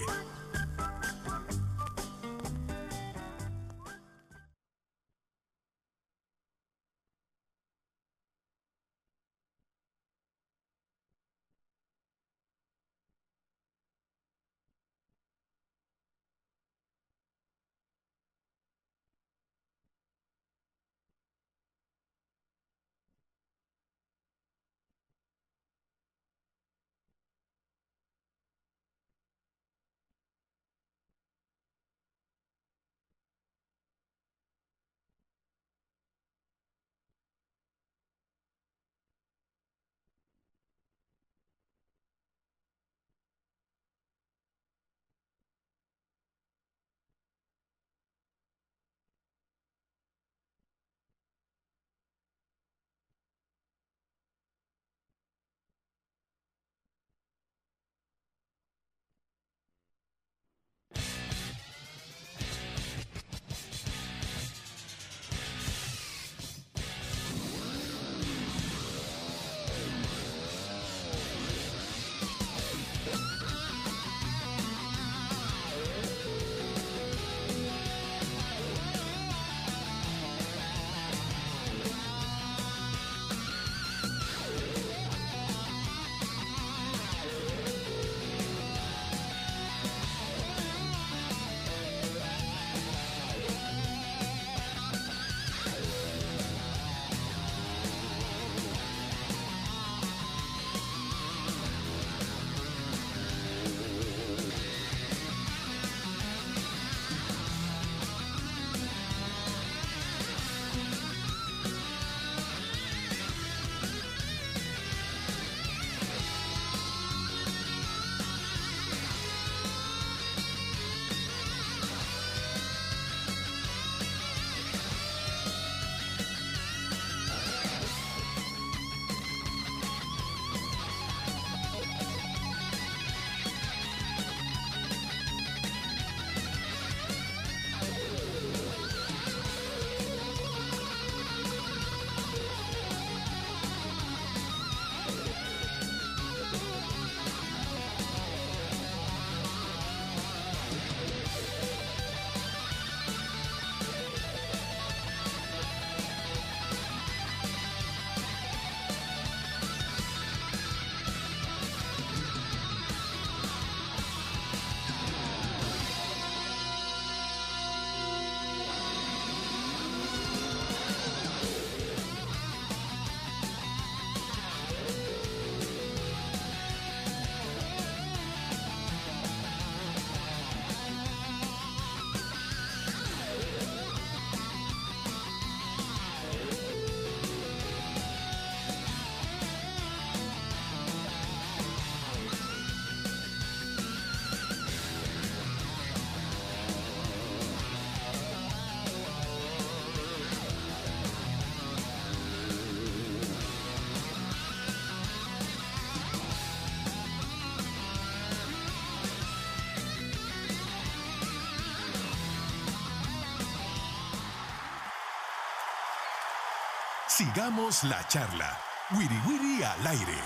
Speaker 1: Sigamos la charla. Wiri Wiri al aire.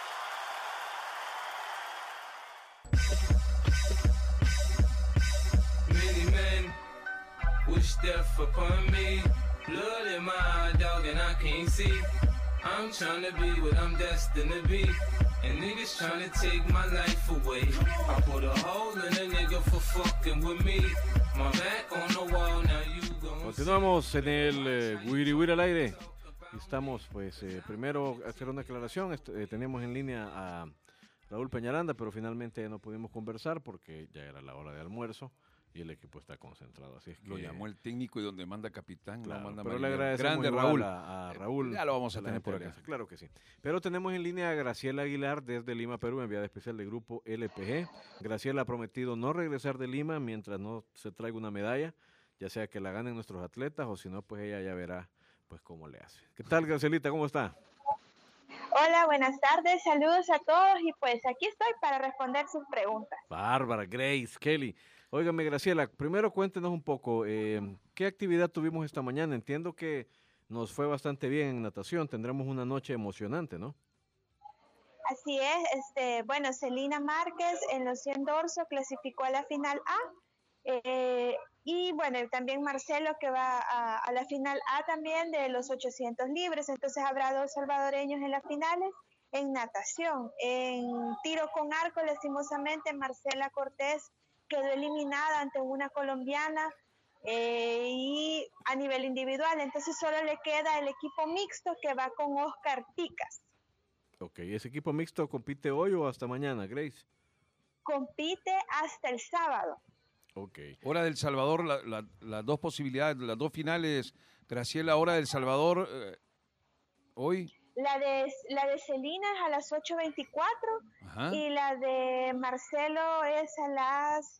Speaker 6: Many men wish death upon me. Blood in my eye, dog, and I can't see. I'm trying to be what I'm destined to be. And niggas trying to take my life away. I put a hole in a nigga for fucking with me. My back on the wall, now you gon'
Speaker 2: Continuamos en el Wiri Wiri al aire. Estamos, pues, primero hacer una aclaración. Teníamos en línea a Raúl Peñaranda, pero finalmente no pudimos conversar porque ya era la hora de almuerzo. y el equipo está concentrado. Así es que
Speaker 3: Lo llamó el técnico y donde manda capitán,
Speaker 2: claro,
Speaker 3: no manda
Speaker 2: pero le
Speaker 3: marinero.
Speaker 2: agradecemos
Speaker 3: Grande
Speaker 2: igual
Speaker 3: Raúl.
Speaker 2: a Raúl.
Speaker 3: Ya lo vamos a
Speaker 2: de la
Speaker 3: tener por
Speaker 2: Alianza,
Speaker 3: acá.
Speaker 2: claro que sí. Pero tenemos en línea a Graciela Aguilar desde Lima, Perú, enviada especial del grupo LPG. Graciela ha prometido no regresar de Lima mientras no se traiga una medalla, ya sea que la ganen nuestros atletas o si no, pues ella ya verá pues cómo le hace. ¿Qué tal, Gracielita? ¿Cómo está?
Speaker 7: Hola, buenas tardes, saludos a todos y pues aquí estoy para responder sus preguntas.
Speaker 2: Bárbara, Grace, Kelly. Óigame, Graciela, primero cuéntenos un poco, ¿qué actividad tuvimos esta mañana? Entiendo que nos fue bastante bien en natación, tendremos una noche emocionante, ¿no?
Speaker 7: Así es, bueno, Celina Márquez en los 100 dorso clasificó a la final A y bueno, también Marcelo que va a la final A también de los 800 libres, entonces habrá 2 salvadoreños en las finales. En natación, en tiro con arco, lastimosamente Marcela Cortés quedó eliminada ante una colombiana y a nivel individual, entonces solo le queda el equipo mixto que va con Oscar Ticas.
Speaker 2: Ok, ¿ese equipo mixto compite hoy o hasta mañana, Grace?
Speaker 7: Compite hasta el sábado.
Speaker 2: Ok.
Speaker 3: Hora del Salvador, las dos posibilidades, las dos finales. Graciela, hora del Salvador, hoy.
Speaker 7: La de Celina es a las 8:24
Speaker 3: Ajá.
Speaker 7: y la de Marcelo es a las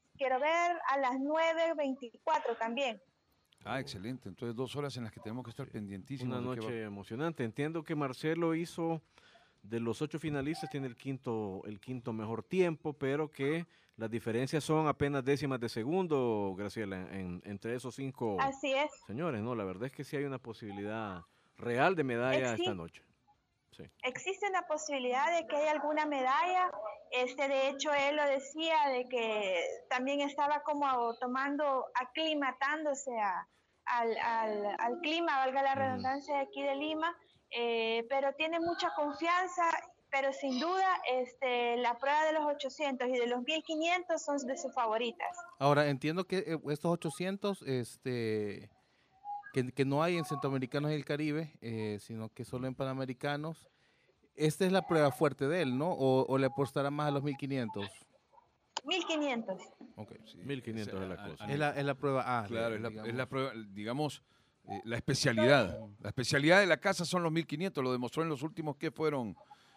Speaker 7: 9:24 también.
Speaker 3: Ah, excelente. Entonces 2 horas en las que tenemos que estar pendientísimos.
Speaker 2: Una
Speaker 3: de qué
Speaker 2: noche emocionante. Entiendo que Marcelo hizo, de los 8 finalistas, tiene el quinto mejor tiempo, pero que las diferencias son apenas décimas de segundo, Graciela, entre esos 5
Speaker 7: Así es.
Speaker 2: señores, ¿no? La verdad es que sí hay una posibilidad real de medalla esta noche. Sí.
Speaker 7: Existe una posibilidad de que haya alguna medalla. De hecho, él lo decía de que también estaba como aclimatándose al clima, valga la redundancia de aquí de Lima, pero tiene mucha confianza, pero sin duda la prueba de los 800 y de los 1500 son de sus favoritas.
Speaker 5: Ahora, entiendo que estos 800, que no hay en centroamericanos y el Caribe, sino que solo en panamericanos. Esta es la prueba fuerte de él, ¿no? ¿O le apostará más a los 1500?
Speaker 7: 1500.
Speaker 5: Okay, sí.
Speaker 2: 1500 es la cosa.
Speaker 5: Es la prueba A.
Speaker 3: Claro, es la prueba, digamos, la especialidad. La especialidad de la casa son los 1500, lo demostró en los últimos que fueron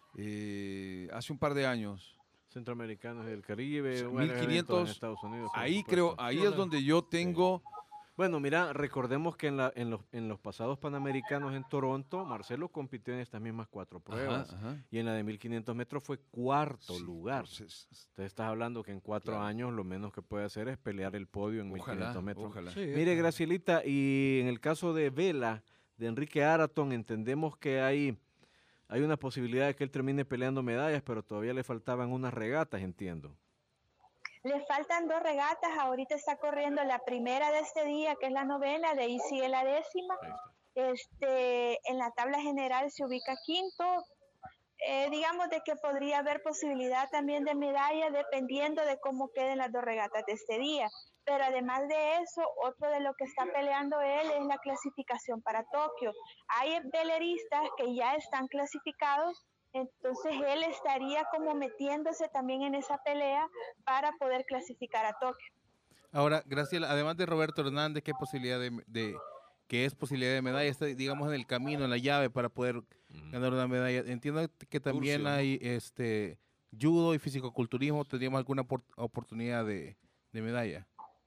Speaker 3: hace un par de años.
Speaker 2: Centroamericanos y el Caribe,
Speaker 3: O sea,
Speaker 2: bueno,
Speaker 3: 1500,
Speaker 2: eventos en Estados Unidos. por
Speaker 3: Ahí
Speaker 2: supuesto.
Speaker 3: creo, ahí es donde yo tengo.
Speaker 2: Bueno, mira, recordemos que en los pasados Panamericanos en Toronto, Marcelo compitió en estas mismas 4 pruebas.
Speaker 3: Ajá.
Speaker 2: Y en la de 1500 metros fue cuarto
Speaker 3: Sí,
Speaker 2: lugar.
Speaker 3: entonces,
Speaker 2: Entonces estás hablando que en 4
Speaker 3: claro.
Speaker 2: años lo menos que puede hacer es pelear el podio en 1500 metros.
Speaker 3: Ojalá.
Speaker 4: Sí,
Speaker 2: Mire, Gracielita, y en el caso de vela, de Enrique Araton, entendemos que hay una posibilidad de que él termine peleando medallas, pero todavía le faltaban unas regatas, entiendo.
Speaker 7: Le faltan 2 regatas, ahorita está corriendo la primera de este día, que es la novena, de ahí sigue la 10ª.
Speaker 2: Ahí está.
Speaker 7: En la tabla general se ubica quinto. Digamos de que podría haber posibilidad también de medalla dependiendo de cómo queden las 2 regatas de este día. Pero además de eso, otro de lo que está peleando él es la clasificación para Tokio. Hay veleristas que ya están clasificados, entonces él estaría como metiéndose también en esa pelea para poder clasificar a Tokio.
Speaker 5: Ahora, Graciela, además de Roberto Hernández, ¿qué posibilidad que es posibilidad de medalla? Está, digamos, en el camino, en la llave para poder ganar una medalla. Entiendo que también
Speaker 3: Turcio, ¿no?
Speaker 5: hay judo y fisicoculturismo. ¿Tendríamos alguna oportunidad de medalla?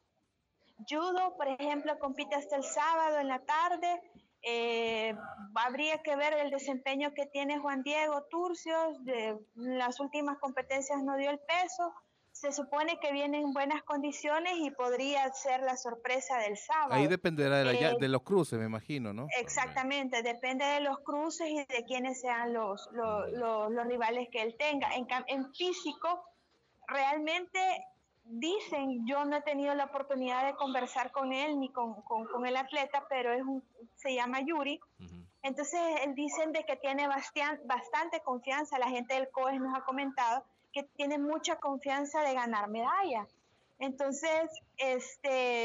Speaker 7: Judo, por ejemplo, compite hasta el sábado en la tarde. Habría que ver el desempeño que tiene Juan Diego Turcios. De las últimas competencias no dio el peso. Se supone que viene en buenas condiciones y podría ser la sorpresa del sábado.
Speaker 5: Ahí dependerá de los cruces, me imagino, ¿no?
Speaker 7: Exactamente, depende de los cruces y de quiénes sean los rivales que él tenga. En físico, realmente dicen, yo no he tenido la oportunidad de conversar con él ni con el atleta, pero se llama Yuri. Entonces, él dicen de que tiene bastante confianza. La gente del COES nos ha comentado que tiene mucha confianza de ganar medalla. Entonces, es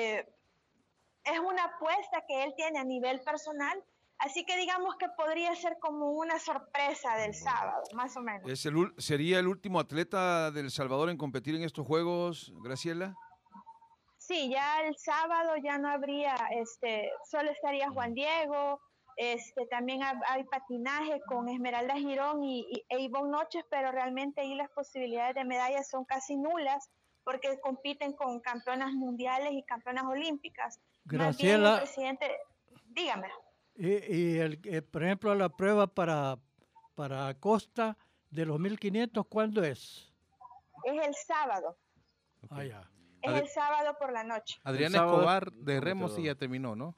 Speaker 7: una apuesta que él tiene a nivel personal, así que digamos que podría ser como una sorpresa del sábado, más o menos.
Speaker 3: ¿Sería el último atleta de El Salvador en competir en estos Juegos, Graciela?
Speaker 7: Sí, ya el sábado ya no habría, solo estaría Juan Diego, también hay patinaje con Esmeralda Girón e Ivonne Noches, pero realmente ahí las posibilidades de medallas son casi nulas porque compiten con campeonas mundiales y campeonas olímpicas. Más bien el
Speaker 4: Graciela,
Speaker 7: presidente, dígame,
Speaker 4: por ejemplo, la prueba para Costa de los 1500, ¿cuándo es?
Speaker 7: es el sábado,
Speaker 4: Ah, ya.
Speaker 7: es
Speaker 5: Adri-
Speaker 7: el sábado por la noche.
Speaker 5: Adrián
Speaker 2: sábado
Speaker 5: Escobar
Speaker 2: es
Speaker 5: de Remo sí
Speaker 2: prometedor.
Speaker 5: ya terminó, ¿no?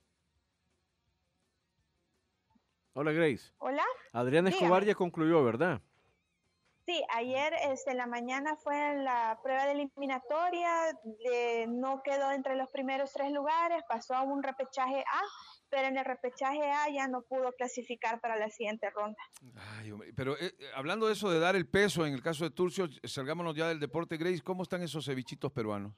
Speaker 2: Hola, Grace.
Speaker 7: Hola,
Speaker 2: Adrián Escobar
Speaker 7: dígame.
Speaker 2: ya concluyó, ¿verdad?
Speaker 7: Sí, ayer en la mañana fue la prueba de eliminatoria, no quedó entre los primeros 3 lugares, pasó a un repechaje A, pero en el repechaje A ya no pudo clasificar para la siguiente ronda.
Speaker 3: Ay, hombre, pero hablando de eso de dar el peso, en el caso de Turcio, salgámonos ya del deporte, Grace, ¿cómo están esos cevichitos peruanos?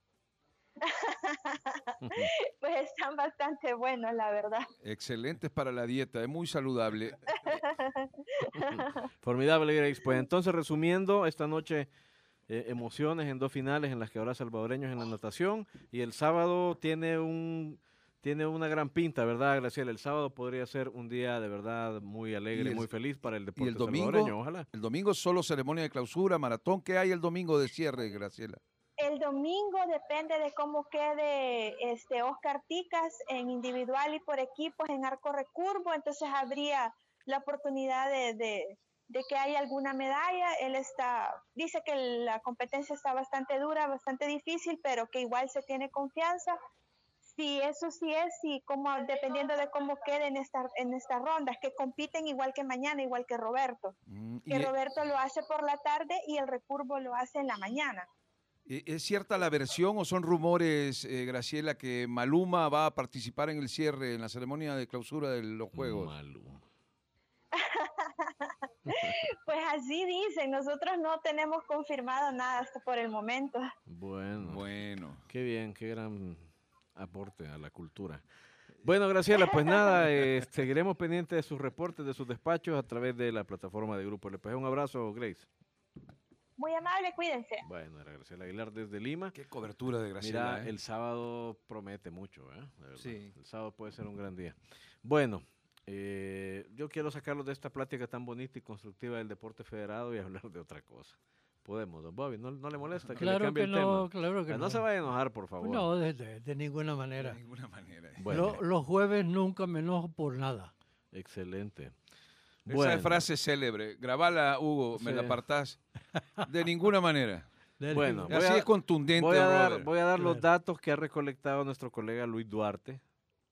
Speaker 7: Pues están bastante buenos, la verdad.
Speaker 3: Excelentes para la dieta, es muy saludable.
Speaker 2: Formidable, Grace. Pues entonces, resumiendo, esta noche emociones en 2 finales en las que habrá salvadoreños en la natación y el sábado tiene una gran pinta, ¿verdad, Graciela? El sábado podría ser un día de verdad muy alegre, muy feliz para el
Speaker 3: Y
Speaker 2: deporte
Speaker 3: el domingo,
Speaker 2: salvadoreño, ojalá.
Speaker 3: el domingo solo ceremonia de clausura, maratón. ¿Qué hay el domingo de cierre, Graciela?
Speaker 7: El domingo depende de cómo quede Oscar Ticas en individual y por equipos en arco recurvo, entonces habría la oportunidad de que haya alguna medalla. Él dice que la competencia está bastante dura, bastante difícil, pero que igual se tiene confianza. Sí, eso sí es, y como dependiendo de cómo quede en estas rondas, que compiten igual que mañana, igual que Roberto. Que Roberto lo hace por la tarde y el recurvo lo hace en la mañana.
Speaker 3: ¿Es cierta la versión o son rumores, Graciela, que Maluma va a participar en el cierre, en la ceremonia de clausura de los Juegos?
Speaker 2: Maluma.
Speaker 7: Pues así dicen, nosotros no tenemos confirmado nada hasta por el momento.
Speaker 2: Bueno, qué bien, qué gran aporte a la cultura. Bueno, Graciela, pues nada, seguiremos pendientes de sus reportes, de sus despachos a través de la plataforma de Grupo LPG. Un abrazo, Grace.
Speaker 7: Muy amable, cuídense.
Speaker 2: Bueno, era Graciela Aguilar desde Lima.
Speaker 3: Qué cobertura de Graciela.
Speaker 2: Mira, el sábado promete mucho, ¿eh? De verdad.
Speaker 5: Sí.
Speaker 2: El sábado puede ser un gran día. Bueno, yo quiero sacarlos de esta plática tan bonita y constructiva del deporte federado y hablar de otra cosa. Podemos, don Bobby, ¿no le molesta que le
Speaker 4: Claro
Speaker 2: cambie
Speaker 4: que
Speaker 2: el tema?
Speaker 4: no, claro que
Speaker 2: No
Speaker 4: no.
Speaker 2: se vaya a enojar, por favor.
Speaker 4: No, de ninguna manera.
Speaker 3: De ninguna manera.
Speaker 2: Bueno,
Speaker 4: Los jueves nunca me enojo por nada.
Speaker 2: excelente.
Speaker 3: Esa es frase célebre. Grabala, Hugo, me la apartás. De ninguna manera.
Speaker 2: Bueno,
Speaker 3: Así es contundente,
Speaker 2: voy a
Speaker 3: brother.
Speaker 2: dar los
Speaker 4: Claro.
Speaker 2: datos que ha recolectado nuestro colega Luis Duarte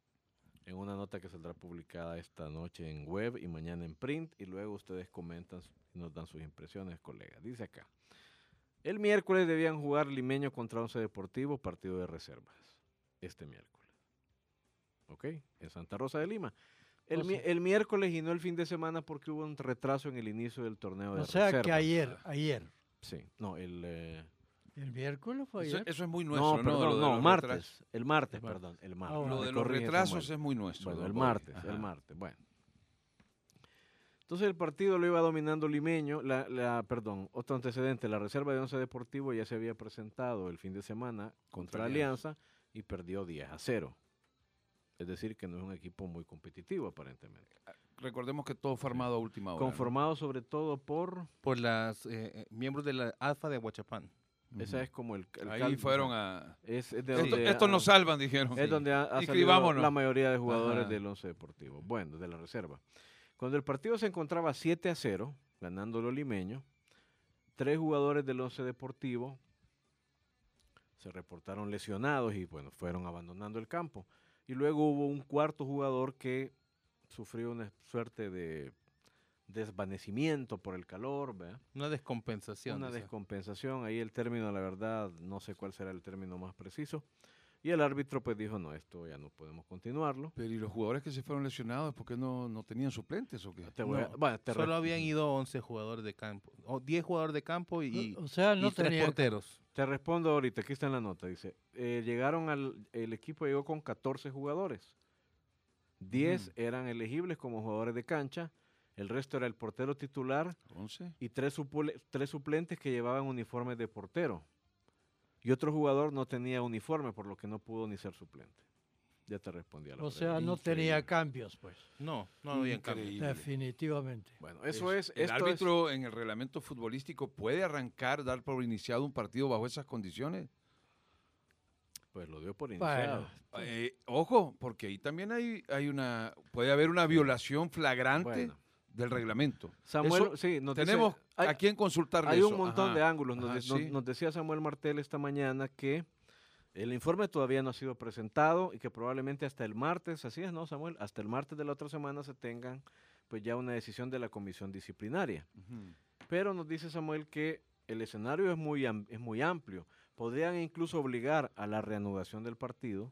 Speaker 2: en una nota que saldrá publicada esta noche en web y mañana en print, y luego ustedes comentan y nos dan sus impresiones, colegas. Dice acá: el miércoles debían jugar Limeño contra Once Deportivo, partido de reservas, este miércoles. ¿Ok? En Santa Rosa de Lima. El miércoles y no el fin de semana porque hubo un retraso en el inicio del torneo de
Speaker 4: O sea
Speaker 2: reservas.
Speaker 4: que ayer.
Speaker 2: Sí, no, el
Speaker 4: miércoles fue ayer.
Speaker 3: Eso es muy nuestro,
Speaker 2: no,
Speaker 3: ¿no?
Speaker 2: perdón,
Speaker 3: Lo de
Speaker 2: no,
Speaker 3: los
Speaker 2: martes.
Speaker 3: retrasos.
Speaker 2: El martes, perdón. El martes.
Speaker 4: bueno.
Speaker 3: Lo
Speaker 2: Me
Speaker 3: de los
Speaker 2: corrige
Speaker 3: retrasos
Speaker 2: Samuel.
Speaker 3: es muy nuestro.
Speaker 2: Bueno,
Speaker 3: don
Speaker 2: el
Speaker 3: Bobby.
Speaker 2: martes,
Speaker 3: Ajá.
Speaker 2: el martes, bueno. Entonces el partido lo iba dominando Limeño, perdón, otro antecedente, la reserva de Once Deportivo ya se había presentado el fin de semana contra Alianza y perdió 10-0. Es decir, que no es un equipo muy competitivo aparentemente.
Speaker 3: Recordemos que todo fue armado a última hora.
Speaker 2: Conformado sobre todo por...
Speaker 5: Por las miembros de la ALFA de Huachapán.
Speaker 3: ¿no?
Speaker 2: Esa es como el
Speaker 3: Ahí
Speaker 2: caldo,
Speaker 3: fueron
Speaker 2: o sea,
Speaker 3: a...
Speaker 2: es de donde
Speaker 3: Estos nos salvan, dijeron.
Speaker 2: Es donde ha salido
Speaker 3: Inscribámonos.
Speaker 2: la mayoría de jugadores
Speaker 3: Ajá.
Speaker 2: del Once Deportivo. Bueno, de la reserva. Cuando el partido se encontraba 7-0, ganando los limeños, 3 jugadores del Once Deportivo se reportaron lesionados y bueno, fueron abandonando el campo. Y luego hubo un cuarto jugador que sufrió una suerte de desvanecimiento por el calor, ¿verdad?
Speaker 5: Una descompensación.
Speaker 2: Una
Speaker 5: dice.
Speaker 2: descompensación. Ahí el término, la verdad, no sé cuál será el término más preciso. Y el árbitro pues dijo, no, esto ya no podemos continuarlo.
Speaker 3: Pero ¿y los jugadores que se fueron lesionados, por qué no tenían suplentes o qué?
Speaker 5: Solo habían ido 11 jugadores de campo, o 10 jugadores de campo y,
Speaker 4: O sea, no
Speaker 5: y 3
Speaker 4: tenía.
Speaker 5: porteros.
Speaker 2: Te respondo ahorita, aquí está en la nota, dice, el equipo llegó con 14 jugadores. 10 eran elegibles como jugadores de cancha, el resto era el portero titular
Speaker 3: 11.
Speaker 2: y 3 suplentes que llevaban uniformes de portero. y otro jugador no tenía uniforme, por lo que no pudo ni ser suplente. Ya te respondí a la
Speaker 4: O
Speaker 2: pregunta.
Speaker 4: sea, no tenía cambios, pues.
Speaker 5: No había cambio.
Speaker 3: Increíble.
Speaker 4: Definitivamente.
Speaker 2: Bueno, eso es.
Speaker 3: El
Speaker 2: esto
Speaker 3: árbitro en el reglamento futbolístico puede arrancar, dar por iniciado un partido bajo esas condiciones.
Speaker 2: pues lo dio por
Speaker 4: Bueno,
Speaker 2: iniciado.
Speaker 3: Ojo, porque ahí también puede haber una violación flagrante
Speaker 2: Bueno.
Speaker 3: del reglamento.
Speaker 2: Samuel,
Speaker 3: Eso
Speaker 2: sí, nos
Speaker 3: tenemos
Speaker 2: dice- hay-
Speaker 3: a quién consultarle
Speaker 2: Hay
Speaker 3: eso.
Speaker 2: un montón
Speaker 3: Ajá.
Speaker 2: de ángulos. Nos,
Speaker 3: Ajá,
Speaker 2: de- nos-
Speaker 3: sí.
Speaker 2: nos decía Samuel Martel esta mañana que el informe todavía no ha sido presentado y que probablemente hasta el martes, así es, ¿no, Samuel? Hasta el martes de la otra semana se tengan pues ya una decisión de la comisión disciplinaria.
Speaker 3: Ujú.
Speaker 2: Pero nos dice Samuel que el escenario es muy amplio. Podrían incluso obligar a la reanudación del partido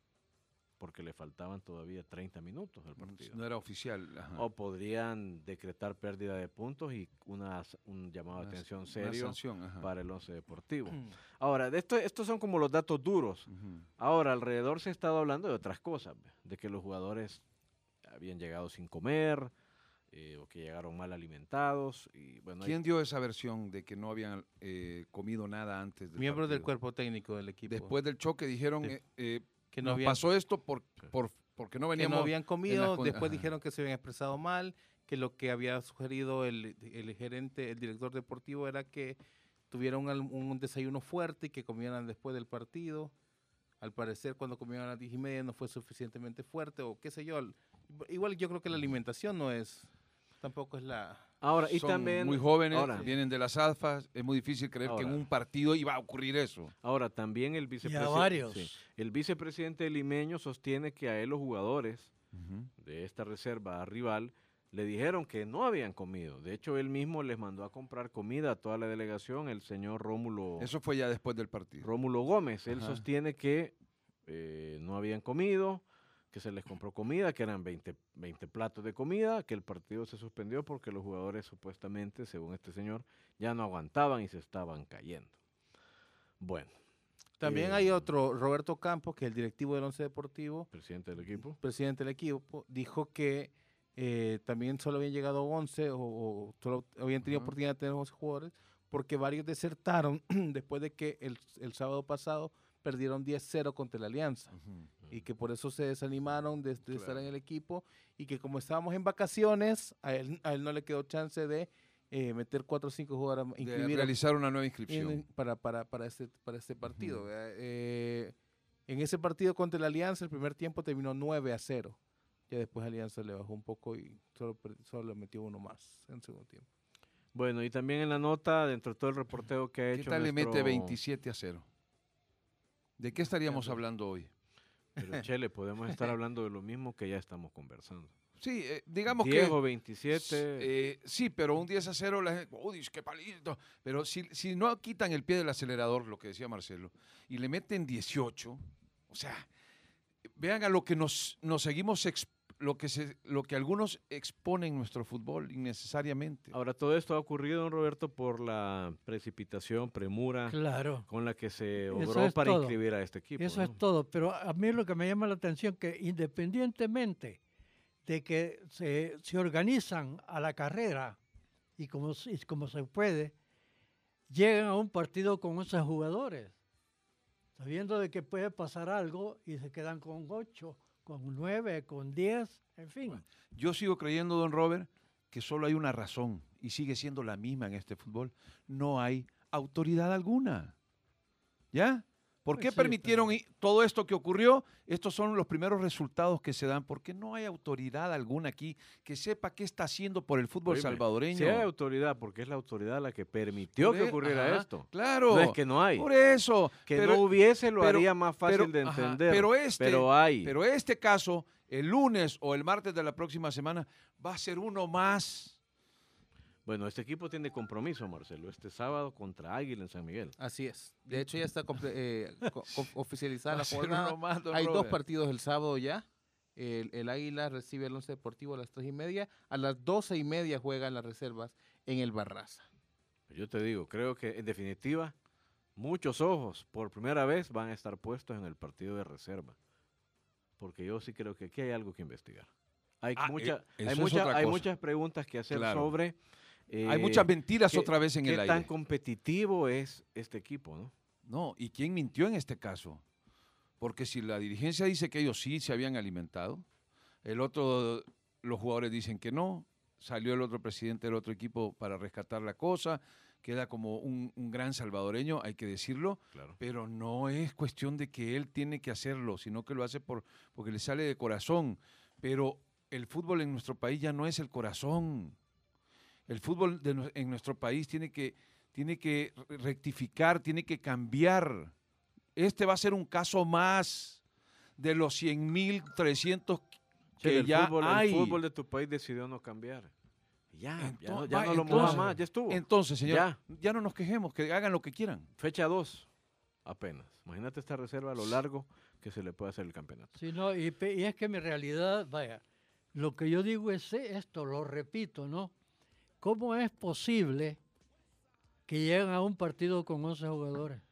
Speaker 2: porque le faltaban todavía 30 minutos del partido.
Speaker 3: No era oficial. Ajá.
Speaker 2: O podrían decretar pérdida de puntos y un llamado de
Speaker 3: Una-
Speaker 2: atención
Speaker 3: una
Speaker 2: serio
Speaker 3: sanción, ajá.
Speaker 2: para el Once Deportivo. Ahora, estos son como los datos duros.
Speaker 3: Ujú.
Speaker 2: Ahora, alrededor se ha estado hablando de otras cosas, de que los jugadores habían llegado sin comer, o que llegaron mal alimentados. Y, bueno,
Speaker 3: ¿Quién dio esa versión de que no habían comido nada antes del
Speaker 5: Miembros del
Speaker 3: partido?
Speaker 5: cuerpo técnico del equipo.
Speaker 3: Después del choque dijeron
Speaker 5: que
Speaker 3: nos
Speaker 5: habían,
Speaker 3: pasó esto porque no
Speaker 5: que
Speaker 3: veníamos.
Speaker 5: no habían comido, después
Speaker 3: ajá.
Speaker 5: dijeron que se habían expresado mal, que lo que había sugerido el gerente, el director deportivo era que tuvieran un desayuno fuerte y que comieran después del partido. Al parecer cuando comieron a las 10:30 no fue suficientemente fuerte o qué sé yo. Igual yo creo que la alimentación tampoco es la...
Speaker 2: Ahora, y
Speaker 3: Son
Speaker 2: también,
Speaker 3: muy jóvenes,
Speaker 2: ahora,
Speaker 3: vienen de las AFAs, es muy difícil creer que en
Speaker 2: Ahora.
Speaker 3: un partido iba a ocurrir eso.
Speaker 2: ahora también el vicepresidente,
Speaker 4: varios.
Speaker 2: el vicepresidente limeño sostiene que a él los jugadores de esta reserva rival le dijeron que no habían comido. De hecho, él mismo les mandó a comprar comida a toda la delegación, el señor
Speaker 3: Eso fue ya después del partido.
Speaker 2: Rómulo Gómez. Él
Speaker 3: Ajá.
Speaker 2: sostiene que no habían comido, que se les compró comida, que eran 20 platos de comida, que el partido se suspendió porque los jugadores supuestamente, según este señor, ya no aguantaban y se estaban cayendo. Bueno,
Speaker 5: También hay otro, Roberto Campos, que es el directivo del Once Deportivo,
Speaker 2: presidente del equipo.
Speaker 5: presidente del equipo, dijo que también solo habían llegado 11 o solo habían tenido
Speaker 3: Ajá.
Speaker 5: oportunidad de tener 11 jugadores porque varios desertaron después de que el sábado pasado perdieron 10-0 contra la Alianza y que por eso se desanimaron de estar
Speaker 3: Claro.
Speaker 5: en el equipo y que como estábamos en vacaciones, a él no le quedó chance de meter 4 o 5 jugadores,
Speaker 3: De
Speaker 5: inscribir a-
Speaker 3: realizar una nueva inscripción.
Speaker 5: para este partido. ¿verdad? En ese partido contra la Alianza, el primer tiempo terminó 9-0. Ya después Alianza le bajó un poco y solo le metió uno más en el segundo tiempo.
Speaker 2: Bueno, y también en la nota, dentro de todo el reporteo que ha
Speaker 3: ¿Qué
Speaker 2: hecho
Speaker 3: tal le mete
Speaker 2: nuestro-
Speaker 3: 27-0? ¿De qué estaríamos hablando hoy?
Speaker 2: Pero, Chele, podemos estar hablando de lo mismo que ya estamos conversando.
Speaker 3: Sí, digamos
Speaker 2: 10
Speaker 3: que...
Speaker 2: o 27,
Speaker 3: sí, pero un 10-0, la gente, ¡uy, qué palito! Pero si no quitan el pie del acelerador, lo que decía Marcelo, y le meten 18, o sea, vean a lo que nos seguimos, lo que algunos exponen nuestro fútbol innecesariamente.
Speaker 2: Ahora, todo esto ha ocurrido, don Roberto, por la precipitación, premura
Speaker 4: Claro.
Speaker 2: con la que se
Speaker 4: Eso
Speaker 2: obró
Speaker 4: es
Speaker 2: para
Speaker 4: todo.
Speaker 2: inscribir a este equipo.
Speaker 4: Eso
Speaker 2: ¿no?
Speaker 4: es todo, pero a mí lo que me llama la atención que independientemente de que se organizan a la carrera y como se puede, llegan a un partido con esos jugadores, sabiendo de que puede pasar algo y se quedan con 8, con 9, con 10, en fin.
Speaker 3: Yo sigo creyendo, don Robert, que solo hay una razón y sigue siendo la misma en este fútbol. No hay autoridad alguna. ¿Ya? ¿Por qué
Speaker 4: Pues sí,
Speaker 3: permitieron
Speaker 4: pero-
Speaker 3: todo esto que ocurrió? Estos son los primeros resultados que se dan. Porque no hay autoridad alguna aquí que sepa qué está haciendo por el fútbol
Speaker 2: Oíme,
Speaker 3: salvadoreño.
Speaker 2: Sí hay autoridad, porque es la autoridad la que permitió que ocurriera
Speaker 3: Ajá,
Speaker 2: esto.
Speaker 3: Claro.
Speaker 2: No es que no hay.
Speaker 3: Por eso.
Speaker 2: Que
Speaker 3: pero-
Speaker 2: no hubiese lo
Speaker 3: pero-
Speaker 2: haría más fácil de
Speaker 3: ajá,
Speaker 2: entender.
Speaker 3: pero
Speaker 2: hay.
Speaker 3: Pero este caso, el lunes o el martes de la próxima semana, va a ser uno más.
Speaker 2: Bueno, este equipo tiene compromiso, Marcelo, este sábado contra Águila en San Miguel.
Speaker 5: Así es. De hecho, ya está oficializada
Speaker 3: Va
Speaker 5: la
Speaker 3: a ser
Speaker 5: jornada.
Speaker 3: uno más, don
Speaker 5: Hay 2
Speaker 3: Robert.
Speaker 5: partidos el sábado ya. El Águila recibe el Once Deportivo a las 3:30. A las 12:30 juegan las reservas en el Barraza.
Speaker 2: Yo te digo, creo que en definitiva, muchos ojos por primera vez van a estar puestos en el partido de reserva. Porque yo sí creo que aquí hay algo que investigar. Hay,
Speaker 3: eso
Speaker 2: hay,
Speaker 3: es
Speaker 2: mucha-
Speaker 3: otra
Speaker 2: hay
Speaker 3: cosa.
Speaker 2: muchas preguntas que hacer
Speaker 3: Claro.
Speaker 2: sobre
Speaker 3: Hay muchas mentiras
Speaker 2: ¿qué-
Speaker 3: otra vez en
Speaker 2: qué
Speaker 3: el
Speaker 2: tan
Speaker 3: aire.
Speaker 2: competitivo es este equipo, ¿no?
Speaker 3: No, ¿y quién mintió en este caso? Porque si la dirigencia dice que ellos sí se habían alimentado, los jugadores dicen que no, salió el otro presidente del otro equipo para rescatar la cosa, queda como un gran salvadoreño, hay que decirlo,
Speaker 2: Claro.
Speaker 3: pero no es cuestión de que él tiene que hacerlo, sino que lo hace porque le sale de corazón. Pero el fútbol en nuestro país ya no es el corazón. El fútbol en nuestro país tiene que rectificar, tiene que cambiar. Este va a ser un caso más de los 100,300 que ya hay.
Speaker 2: El fútbol de tu país decidió no cambiar. Ya no lo
Speaker 3: entonces-
Speaker 2: mueva más, ya estuvo.
Speaker 3: Entonces, señor,
Speaker 2: Ya.
Speaker 3: ya no nos quejemos, que hagan lo que quieran.
Speaker 2: Fecha 2, apenas. Imagínate esta reserva a lo largo que se le puede hacer el campeonato.
Speaker 4: Sí, no, y es que mi realidad, vaya, lo que yo digo es esto, lo repito, ¿no? ¿Cómo es posible que lleguen a un partido con 11 jugadores?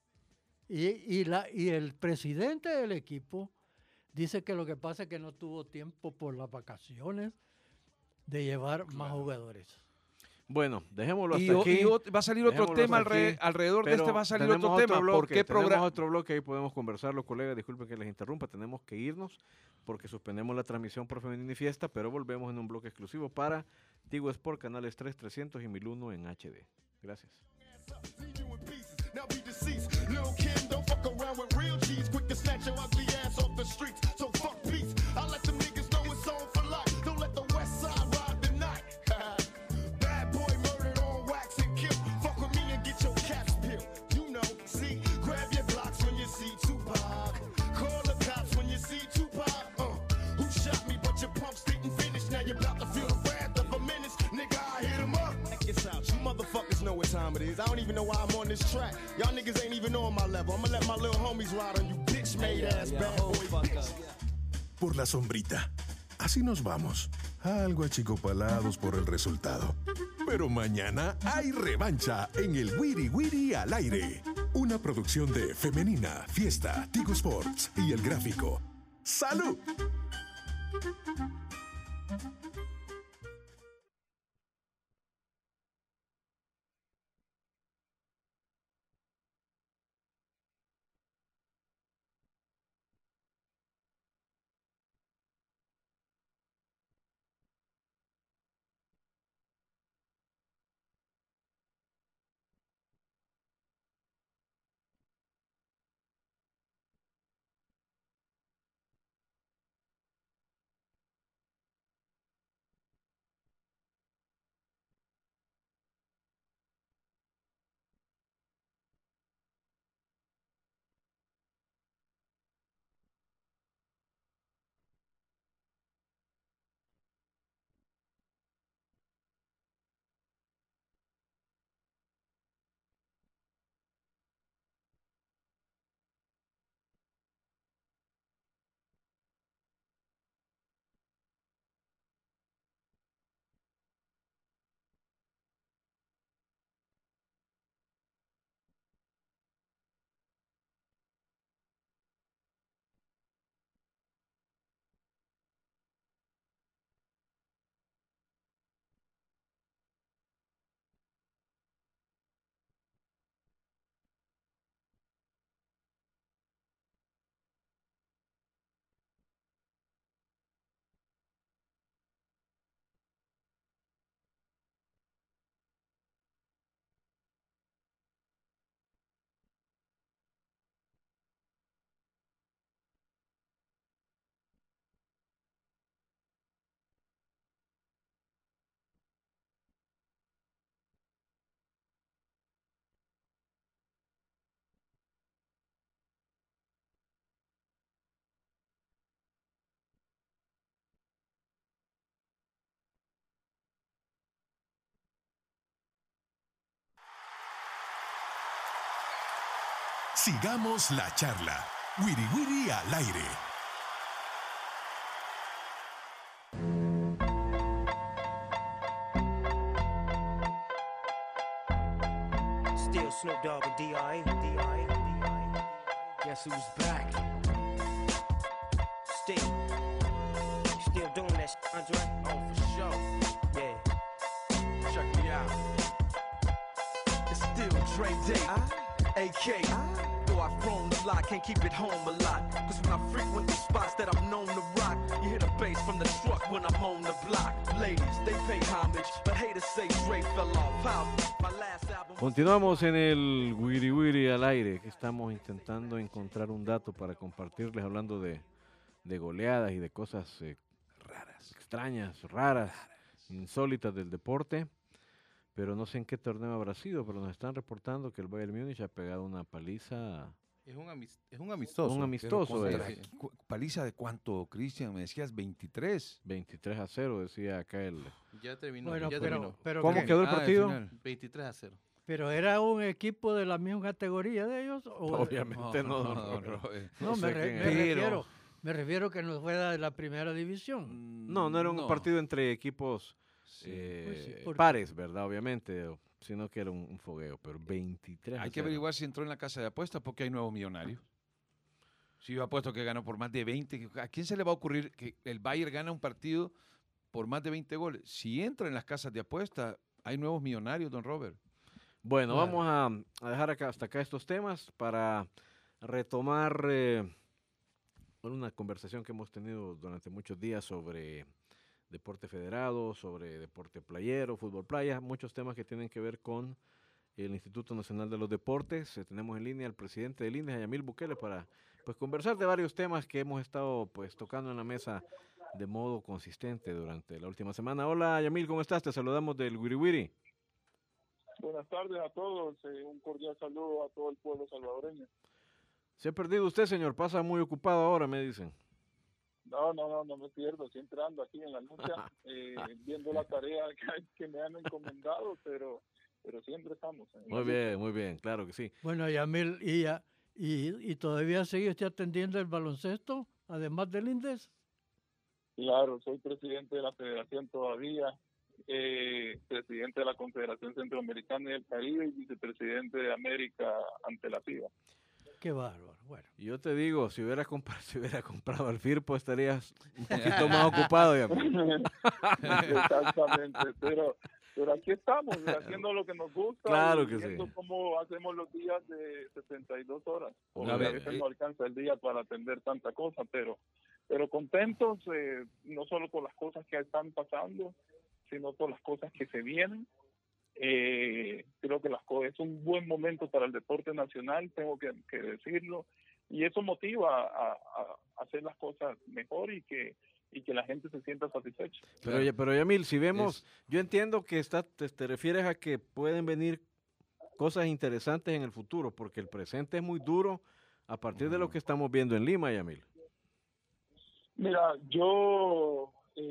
Speaker 4: Y el presidente del equipo dice que lo que pasa es que no tuvo tiempo por las vacaciones de llevar más jugadores.
Speaker 2: Bueno, dejémoslo
Speaker 3: Y,
Speaker 2: hasta aquí.
Speaker 3: va a salir otro
Speaker 2: Dejémoslo
Speaker 3: tema
Speaker 2: hasta aquí.
Speaker 3: alrededor de
Speaker 2: Pero
Speaker 3: este, va a salir
Speaker 2: tenemos
Speaker 3: otro tema.
Speaker 2: bloque,
Speaker 3: ¿Por qué
Speaker 2: tenemos
Speaker 3: programa?
Speaker 2: otro bloque, ahí podemos conversarlo, colegas. Disculpen que les interrumpa, tenemos que irnos porque suspendemos la transmisión por Femenina y Fiesta, pero volvemos en un bloque exclusivo para Tigo Sport, canales 3, 300 y 1001 en HD. Gracias.
Speaker 8: Now be deceased. Lil' Kim, don't fuck around with real G's. Quick to snatch your ugly ass off the streets. So fuck peace. I let them niggas know it's on for life. Don't let the west side ride the night. Bad boy murdered on wax and kill. Fuck with me and get your caps peeled. You know, see, grab your blocks when you see Tupac. Call the cops when you see Tupac. Who shot me but your pumps didn't finish. Now you're about to feel the wrath of a menace. Nigga, I hit him up. Check this out. You motherfuckers know what time it is. I don't even know why I'm on this track. Y'all niggas ain't even on my level. I'ma let my little homies ride on you bitch made ass bad boy bitch.
Speaker 1: Por la sombrita. Así nos vamos. Algo achicopalados por el resultado. Pero mañana hay revancha en el Wiri Wiri al aire. Una producción de Femenina, Fiesta, Tigo Sports y El Gráfico. ¡Salud! Sigamos la charla. Wiri Wiri al aire.
Speaker 9: Still Snoop Dogg and D.I. Guess who's back? Still doing that shit, Andre? Oh, for sure. Yeah. Check me out. It's still Dre Day.
Speaker 10: AK. Though I've grown a lot, can't keep it home a lot. Cause when I frequent the spots that I'm known to rock, you hear the bass from the truck when I'm on the block. Ladies, they pay homage, but haters say Dre fell off. How? My last album.
Speaker 2: Continuamos en el Wiri Wiri al aire, que estamos intentando encontrar un dato para compartirles hablando de goleadas y de cosas raras, extrañas, raras, insólitas del deporte. Pero no sé en qué torneo habrá sido, pero nos están reportando que el Bayern Múnich ha pegado una paliza.
Speaker 5: Es un amistoso.
Speaker 2: Un amistoso.
Speaker 3: ¿Paliza de cuánto, Cristian? Me decías 23.
Speaker 2: 23-0, decía acá el...
Speaker 5: Ya terminó.
Speaker 4: Bueno,
Speaker 5: ya terminó.
Speaker 4: pero
Speaker 2: ¿Cómo quedó el partido?
Speaker 5: 23-0.
Speaker 4: ¿Pero era un equipo de la misma categoría de ellos? ¿O?
Speaker 2: Obviamente no.
Speaker 4: No, me refiero que no fuera de la primera división.
Speaker 2: No era un partido entre equipos pares, ¿verdad? Obviamente, sino que era un fogueo, pero 23.
Speaker 3: Hay que averiguar si entró en la casa de apuestas porque hay nuevos millonarios. Si yo apuesto que ganó por más de 20, ¿a quién se le va a ocurrir que el Bayern gana un partido por más de 20 goles? Si entra en las casas de apuestas, hay nuevos millonarios, don Robert.
Speaker 2: Bueno, vamos a dejar hasta acá estos temas para retomar una conversación que hemos tenido durante muchos días sobre deporte federado, sobre deporte playero, fútbol playa, muchos temas que tienen que ver con el Instituto Nacional de los Deportes. Tenemos en línea al presidente del INDES, Yamil Bukele, para conversar de varios temas que hemos estado tocando en la mesa de modo consistente durante la última semana. Hola Yamil, ¿cómo estás? Te saludamos del Wiri Wiri.
Speaker 11: Buenas tardes a todos, un cordial saludo a todo el pueblo salvadoreño.
Speaker 2: Se ha perdido usted, señor, pasa muy ocupado ahora, me dicen.
Speaker 11: No me pierdo, siempre ando aquí en la lucha, viendo la tarea que me han encomendado, pero siempre estamos.
Speaker 2: Muy bien, claro que sí.
Speaker 4: Bueno, Yamil, ¿y todavía sigue usted atendiendo el baloncesto, además del INDES?
Speaker 11: Claro, soy presidente de la federación todavía, presidente de la Confederación Centroamericana y del Caribe y vicepresidente de América ante la FIBA.
Speaker 4: Qué bárbaro. Bueno.
Speaker 2: Y yo te digo, si hubiera comprado al Firpo estarías un poquito más ocupado.
Speaker 11: Exactamente, pero aquí estamos, haciendo lo que nos gusta.
Speaker 2: Claro que
Speaker 11: viendo cómo hacemos los días de 72 horas.
Speaker 2: A
Speaker 11: veces no alcanza el día para atender tanta cosa, pero contentos, no solo por las cosas que están pasando, sino por las cosas que se vienen. Creo que es un buen momento para el deporte nacional, tengo que decirlo, y eso motiva a hacer las cosas mejor y que la gente se sienta satisfecha.
Speaker 2: Pero Yamil, si vemos, yo entiendo que te refieres a que pueden venir cosas interesantes en el futuro, porque el presente es muy duro a partir de lo que estamos viendo en Lima, Yamil.
Speaker 11: Mira, yo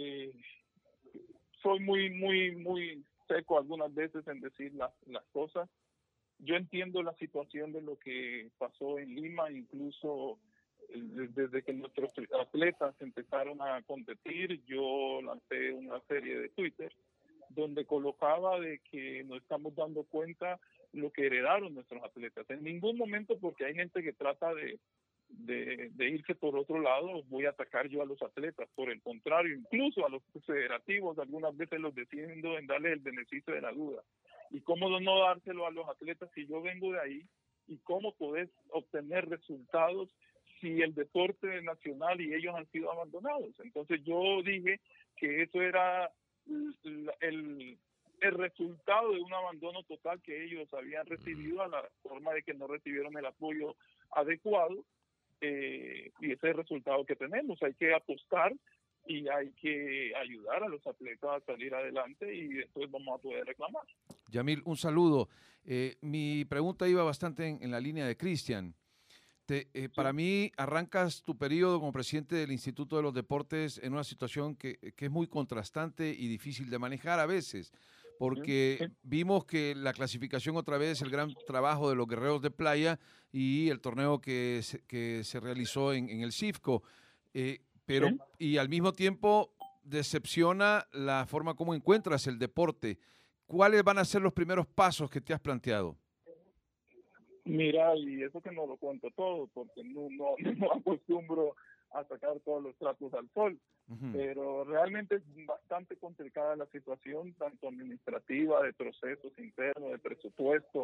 Speaker 11: soy muy seco algunas veces en decir las cosas. Yo entiendo la situación de lo que pasó en Lima, incluso desde que nuestros atletas empezaron a competir, yo lancé una serie de Twitter donde colocaba de que nos estamos dando cuenta lo que heredaron nuestros atletas. En ningún momento, porque hay gente que trata de irse por otro lado, voy a atacar yo a los atletas. Por el contrario, incluso a los federativos, algunas veces los defiendo en darles el beneficio de la duda. ¿Y cómo no dárselo a los atletas si yo vengo de ahí? ¿Y cómo podés obtener resultados si el deporte nacional y ellos han sido abandonados? Entonces yo dije que eso era el resultado de un abandono total que ellos habían recibido, a la forma de que no recibieron el apoyo adecuado. Y ese es el resultado que tenemos. Hay que apostar y hay que ayudar a los atletas a salir adelante y después vamos a poder reclamar.
Speaker 3: Yamil, un saludo. Mi pregunta iba bastante en la línea de Cristian. Para mí, arrancas tu periodo como presidente del Instituto de los Deportes en una situación que es muy contrastante y difícil de manejar a veces, porque vimos que la clasificación otra vez, el gran trabajo de los guerreros de playa y el torneo que se realizó en el CIFCO, y al mismo tiempo decepciona la forma como encuentras el deporte. ¿Cuáles van a ser los primeros pasos que te has planteado?
Speaker 11: Mira, y eso que no lo cuento todo, porque no acostumbro a sacar todos los trapos al sol, pero realmente es bastante complicada la situación, tanto administrativa, de procesos internos, de presupuesto,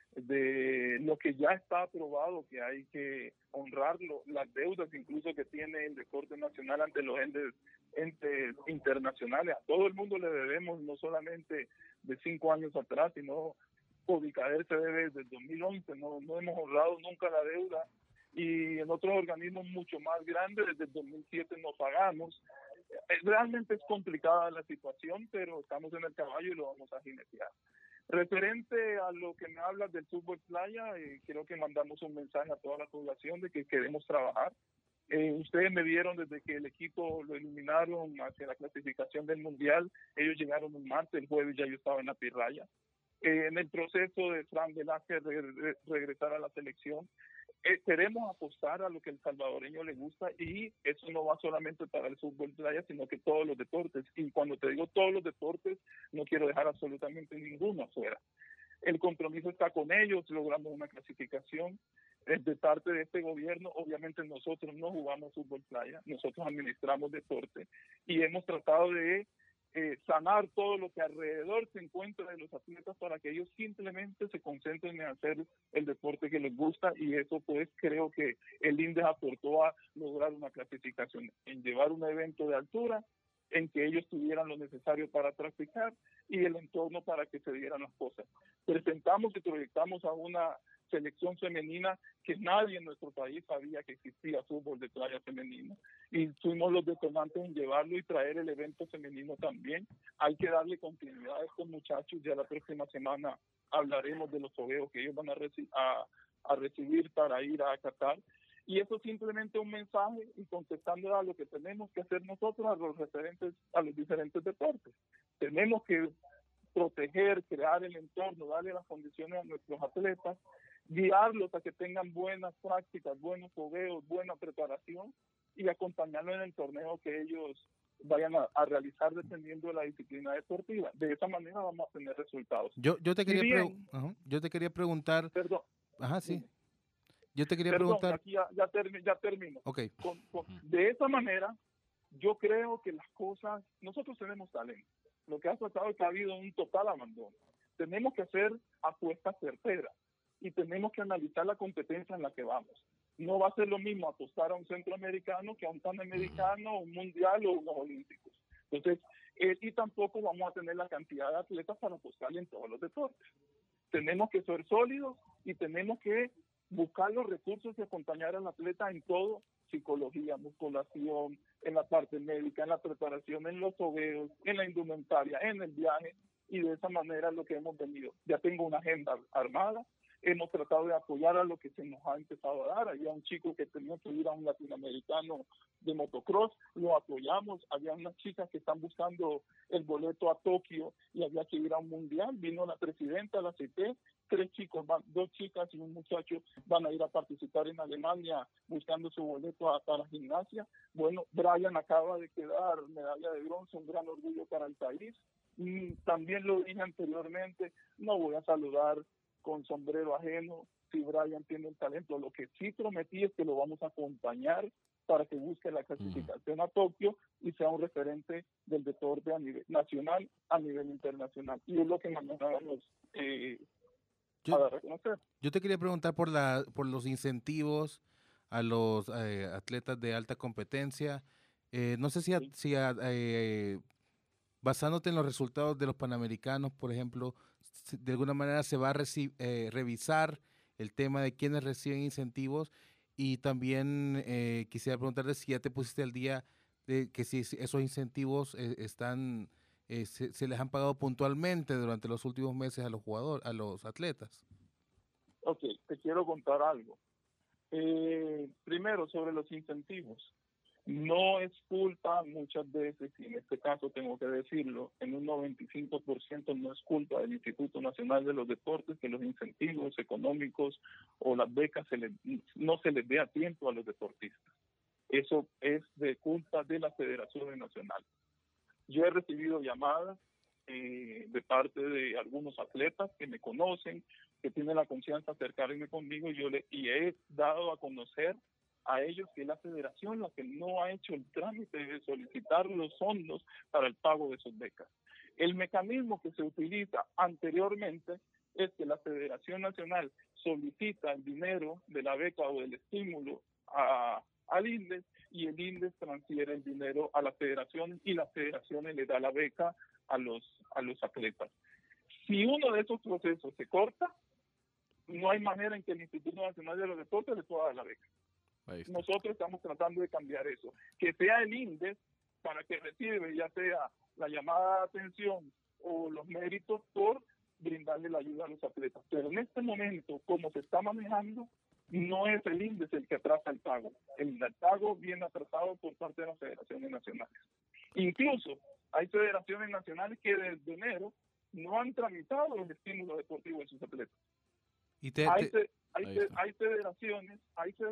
Speaker 11: de lo que ya está aprobado, que hay que honrarlo, las deudas incluso que tiene el deporte nacional ante los entes internacionales. A todo el mundo le debemos, no solamente de 5 años atrás, sino Covicader se debe desde el 2011, no hemos honrado nunca la deuda, y en otros organismos mucho más grandes desde el 2007 no pagamos. Realmente es complicada la situación, pero estamos en el caballo y lo vamos a jinetear. Referente a lo que me hablas del fútbol playa, creo que mandamos un mensaje a toda la población de que queremos trabajar. Ustedes me vieron desde que el equipo lo eliminaron hacia la clasificación del Mundial. Ellos llegaron un martes, el jueves ya yo estaba en la pirraya. En el proceso de Fran Velázquez regresar a la selección, queremos apostar a lo que el salvadoreño le gusta, y eso no va solamente para el fútbol playa, sino que todos los deportes. Y cuando te digo todos los deportes, no quiero dejar absolutamente ninguno afuera. El compromiso está con ellos, logramos una clasificación. De parte de este gobierno, obviamente nosotros no jugamos fútbol playa, nosotros administramos deporte y hemos tratado de sanar todo lo que alrededor se encuentra de los atletas para que ellos simplemente se concentren en hacer el deporte que les gusta, y eso pues creo que el INDES aportó a lograr una clasificación, en llevar un evento de altura, en que ellos tuvieran lo necesario para practicar y el entorno para que se dieran las cosas. Presentamos y proyectamos a una selección femenina que nadie en nuestro país sabía que existía fútbol de playa femenino, y fuimos los detonantes en llevarlo y traer el evento femenino también. Hay que darle continuidad a estos muchachos. Ya la próxima semana hablaremos de los fogueos que ellos van a recibir para ir a Qatar, y eso es simplemente un mensaje y contestando a lo que tenemos que hacer nosotros a los diferentes deportes. Tenemos que proteger, crear el entorno, darle las condiciones a nuestros atletas, guiarlos a que tengan buenas prácticas, buenos fogueos, buena preparación, y acompañarlos en el torneo que ellos vayan a realizar dependiendo de la disciplina deportiva. De esa manera vamos a tener resultados.
Speaker 5: Yo te quería preguntar.
Speaker 11: Perdón.
Speaker 5: Ajá, sí. Yo te quería
Speaker 11: Perdón,
Speaker 5: preguntar.
Speaker 11: aquí ya termino.
Speaker 5: Okay.
Speaker 11: De esa manera, yo creo que las cosas, nosotros tenemos talento. Lo que ha pasado es que ha habido un total abandono. Tenemos que hacer apuestas certeras y tenemos que analizar la competencia en la que vamos. No va a ser lo mismo apostar a un centroamericano que a un panamericano, un mundial o unos olímpicos. Entonces, y tampoco vamos a tener la cantidad de atletas para apostarle en todos los deportes. Tenemos que ser sólidos y tenemos que buscar los recursos y acompañar al atleta en todo: psicología, musculación, en la parte médica, en la preparación, en los fogueos, en la indumentaria, en el viaje, y de esa manera es lo que hemos venido. Ya tengo una agenda armada, hemos tratado de apoyar a lo que se nos ha empezado a dar. Había un chico que tenía que ir a un latinoamericano de motocross, lo apoyamos. Había unas chicas que están buscando el boleto a Tokio y había que ir a un mundial. Vino la presidenta, la CT, 3 chicos, 2 chicas y un muchacho van a ir a participar en Alemania buscando su boleto para gimnasia. Bueno, Brian acaba de quedar medalla de bronce, un gran orgullo para el país. Y también lo dije anteriormente, no voy a saludar con sombrero ajeno si Brian tiene el talento. Lo que sí prometí es que lo vamos a acompañar para que busque la clasificación a Tokio y sea un referente del deporte a nivel nacional, a nivel internacional. Y es lo que mañana vamos a reconocer.
Speaker 5: Yo te quería preguntar por los incentivos a los atletas de alta competencia. No sé si basándote en los resultados de los Panamericanos, por ejemplo, de alguna manera se va a revisar el tema de quienes reciben incentivos, y también quisiera preguntarte si ya te pusiste al día de que si esos incentivos se les han pagado puntualmente durante los últimos meses a los atletas.
Speaker 11: Ok, te quiero contar algo. Primero, sobre los incentivos. No es culpa muchas veces, y en este caso tengo que decirlo, en un 95% no es culpa del Instituto Nacional de los Deportes que los incentivos económicos o las becas no se les dé a tiempo a los deportistas. Eso es de culpa de las federaciones nacionales. Yo he recibido llamadas de parte de algunos atletas que me conocen, que tienen la confianza de acercarme conmigo, y he dado a conocer a ellos que es la federación la que no ha hecho el trámite de solicitar los fondos para el pago de sus becas. El mecanismo que se utiliza anteriormente es que la Federación Nacional solicita el dinero de la beca o del estímulo al INDES y el INDES transfiere el dinero a la federación y la federación le da la beca a los atletas. Si uno de esos procesos se corta, no hay manera en que el Instituto Nacional de los Deportes le pueda dar la beca. Nosotros estamos tratando de cambiar eso. Que sea el INDES para que recibe ya sea la llamada de atención o los méritos por brindarle la ayuda a los atletas. Pero en este momento, como se está manejando, no es el INDES el que atrasa el pago. El pago viene atrasado por parte de las federaciones nacionales. Incluso hay federaciones nacionales que desde enero no han tramitado el estímulo deportivo de sus atletas.
Speaker 5: Y
Speaker 11: hay federaciones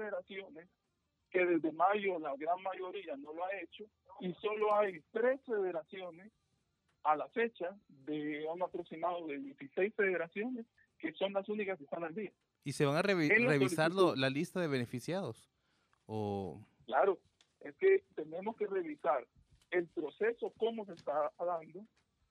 Speaker 11: que desde mayo la gran mayoría no lo ha hecho y solo hay 3 federaciones a la fecha de un aproximado de 16 federaciones que son las únicas que están al día.
Speaker 5: ¿Y se van a revisar la lista de beneficiados?
Speaker 11: Claro, es que tenemos que revisar el proceso, cómo se está dando,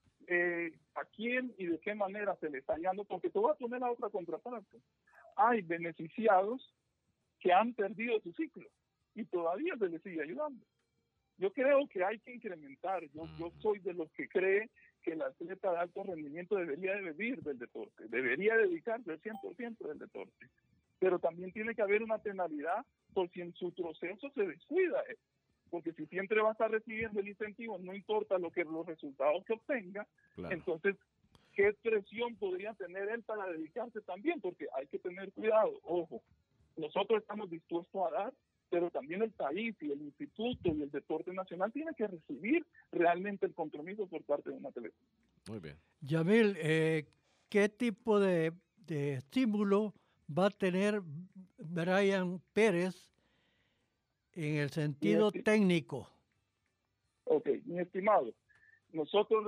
Speaker 11: a quién y de qué manera se le está dando, porque te voy a poner la otra contraparte. Hay beneficiados que han perdido su ciclo y todavía se les sigue ayudando. Yo creo que hay que incrementar. Yo soy de los que cree que el atleta de alto rendimiento debería de vivir del deporte, debería dedicarse al 100% del deporte. Pero también tiene que haber una penalidad por si en su proceso se descuida. Porque si siempre va a estar recibiendo el incentivo, no importa los resultados que obtenga, claro. Entonces, ¿qué presión podría tener él para dedicarse también? Porque hay que tener cuidado. Ojo, nosotros estamos dispuestos a dar, pero también el país y el instituto y el deporte nacional tienen que recibir realmente el compromiso por parte de un atleta.
Speaker 2: Muy bien.
Speaker 4: Yamil, ¿qué tipo de estímulo va a tener Brian Pérez en el sentido técnico?
Speaker 11: Ok, mi estimado, nosotros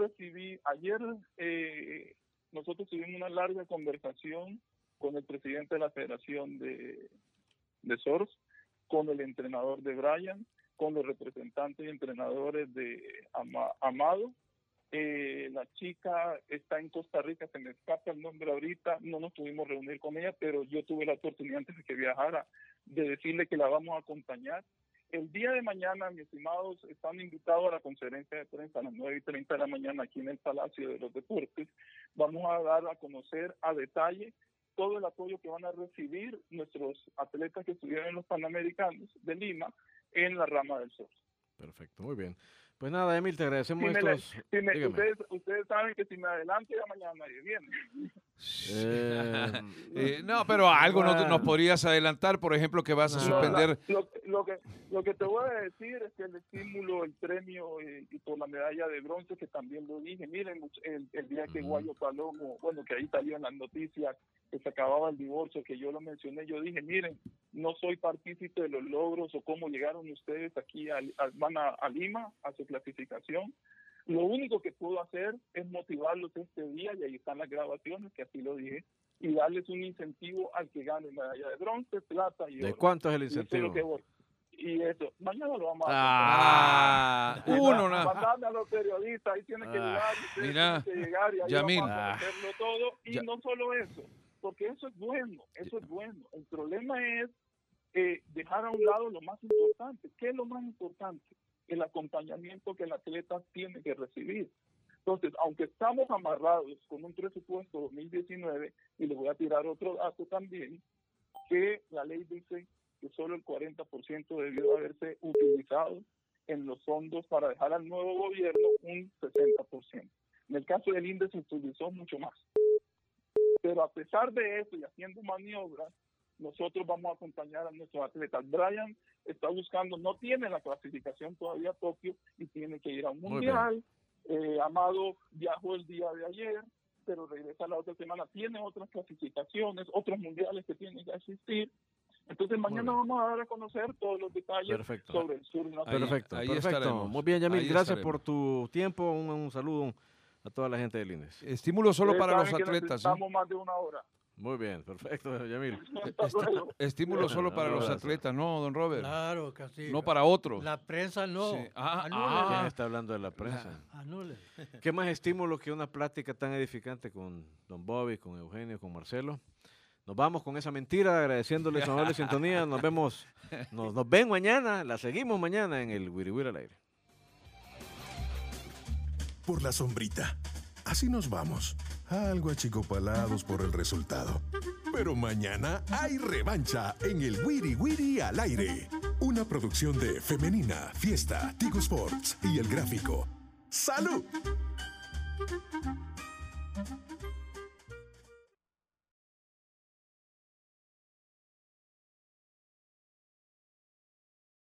Speaker 11: tuvimos una larga conversación con el presidente de la Federación de Soros, con el entrenador de Brian, con los representantes y entrenadores de Amado. La chica está en Costa Rica, se me escapa el nombre ahorita, no nos pudimos reunir con ella, pero yo tuve la oportunidad antes de que viajara de decirle que la vamos a acompañar. El día de mañana, mis estimados, están invitados a la conferencia de prensa a las 9:30 de la mañana aquí en el Palacio de los Deportes. Vamos a dar a conocer a detalle todo el apoyo que van a recibir nuestros atletas que estuvieron en los Panamericanos de Lima en la rama del surf.
Speaker 2: Perfecto, muy bien. Pues nada, Emil, te agradecemos
Speaker 11: ustedes saben que si me adelanto ya mañana nadie viene.
Speaker 3: No, pero algo nos podrías adelantar, por ejemplo, que vas a suspender.
Speaker 11: Lo que te voy a decir es que el estímulo, el premio y por la medalla de bronce, que también lo dije, miren, el día que Guayo Palomo, bueno, que ahí salió en las noticias que se acababa el divorcio, que yo lo mencioné, yo dije, miren, no soy partícipe de los logros o cómo llegaron ustedes aquí, van a Lima, a su clasificación. Lo único que puedo hacer es motivarlos este día, y ahí están las grabaciones, que así lo dije, y darles un incentivo al que gane medalla de bronce, plata y oro.
Speaker 2: ¿De cuánto es el incentivo?
Speaker 11: Y eso es lo que voy. Y eso, mañana lo vamos a mandarme a los periodistas, ahí tienen que llegar, tienen que llegar y ahí
Speaker 3: Yamil,
Speaker 11: vamos a hacerlo todo. Y no solo eso, porque eso es bueno. El problema es dejar a un lado lo más importante. ¿Qué es lo más importante? El acompañamiento que el atleta tiene que recibir. Entonces, aunque estamos amarrados con un presupuesto 2019, y les voy a tirar otro dato también, que la ley dice que solo el 40% debió haberse utilizado en los fondos para dejar al nuevo gobierno un 60%. En el caso del INDES se utilizó mucho más. Pero a pesar de eso y haciendo maniobras, nosotros vamos a acompañar a nuestros atletas. Brian está buscando, no tiene la clasificación todavía a Tokio y tiene que ir a un mundial. Amado viajó el día de ayer, pero regresa la otra semana. Tiene otras clasificaciones, otros mundiales que tienen que asistir. Entonces mañana vamos a dar a conocer todos los detalles sobre el sur nacional.
Speaker 2: Perfecto. Muy bien, Yamil, gracias por tu tiempo. Un saludo a toda la gente del INDES.
Speaker 3: Estímulo solo para los atletas.
Speaker 11: Estamos más de una hora.
Speaker 2: Muy bien, perfecto, Yamil.
Speaker 3: Estímulo solo para
Speaker 2: Un
Speaker 3: los
Speaker 2: abrazo.
Speaker 3: atletas, ¿no, don Robert?
Speaker 4: Claro, Castillo.
Speaker 3: No para otros.
Speaker 4: La prensa no.
Speaker 3: Sí.
Speaker 2: ¿Quién está hablando de la prensa?
Speaker 4: Anule.
Speaker 2: ¿Qué más estímulo que una plática tan edificante con don Bobby, con Eugenio, con Marcelo? Nos vamos con esa mentira, agradeciéndoles su amable sintonía. Nos vemos, nos ven mañana, la seguimos mañana en el Wiri Wiri al aire.
Speaker 1: Por la sombrita. Así nos vamos. Algo achicopalados por el resultado. Pero mañana hay revancha en el Wiri Wiri al aire. Una producción de Femenina, Fiesta, Tigo Sports y El Gráfico. ¡Salud!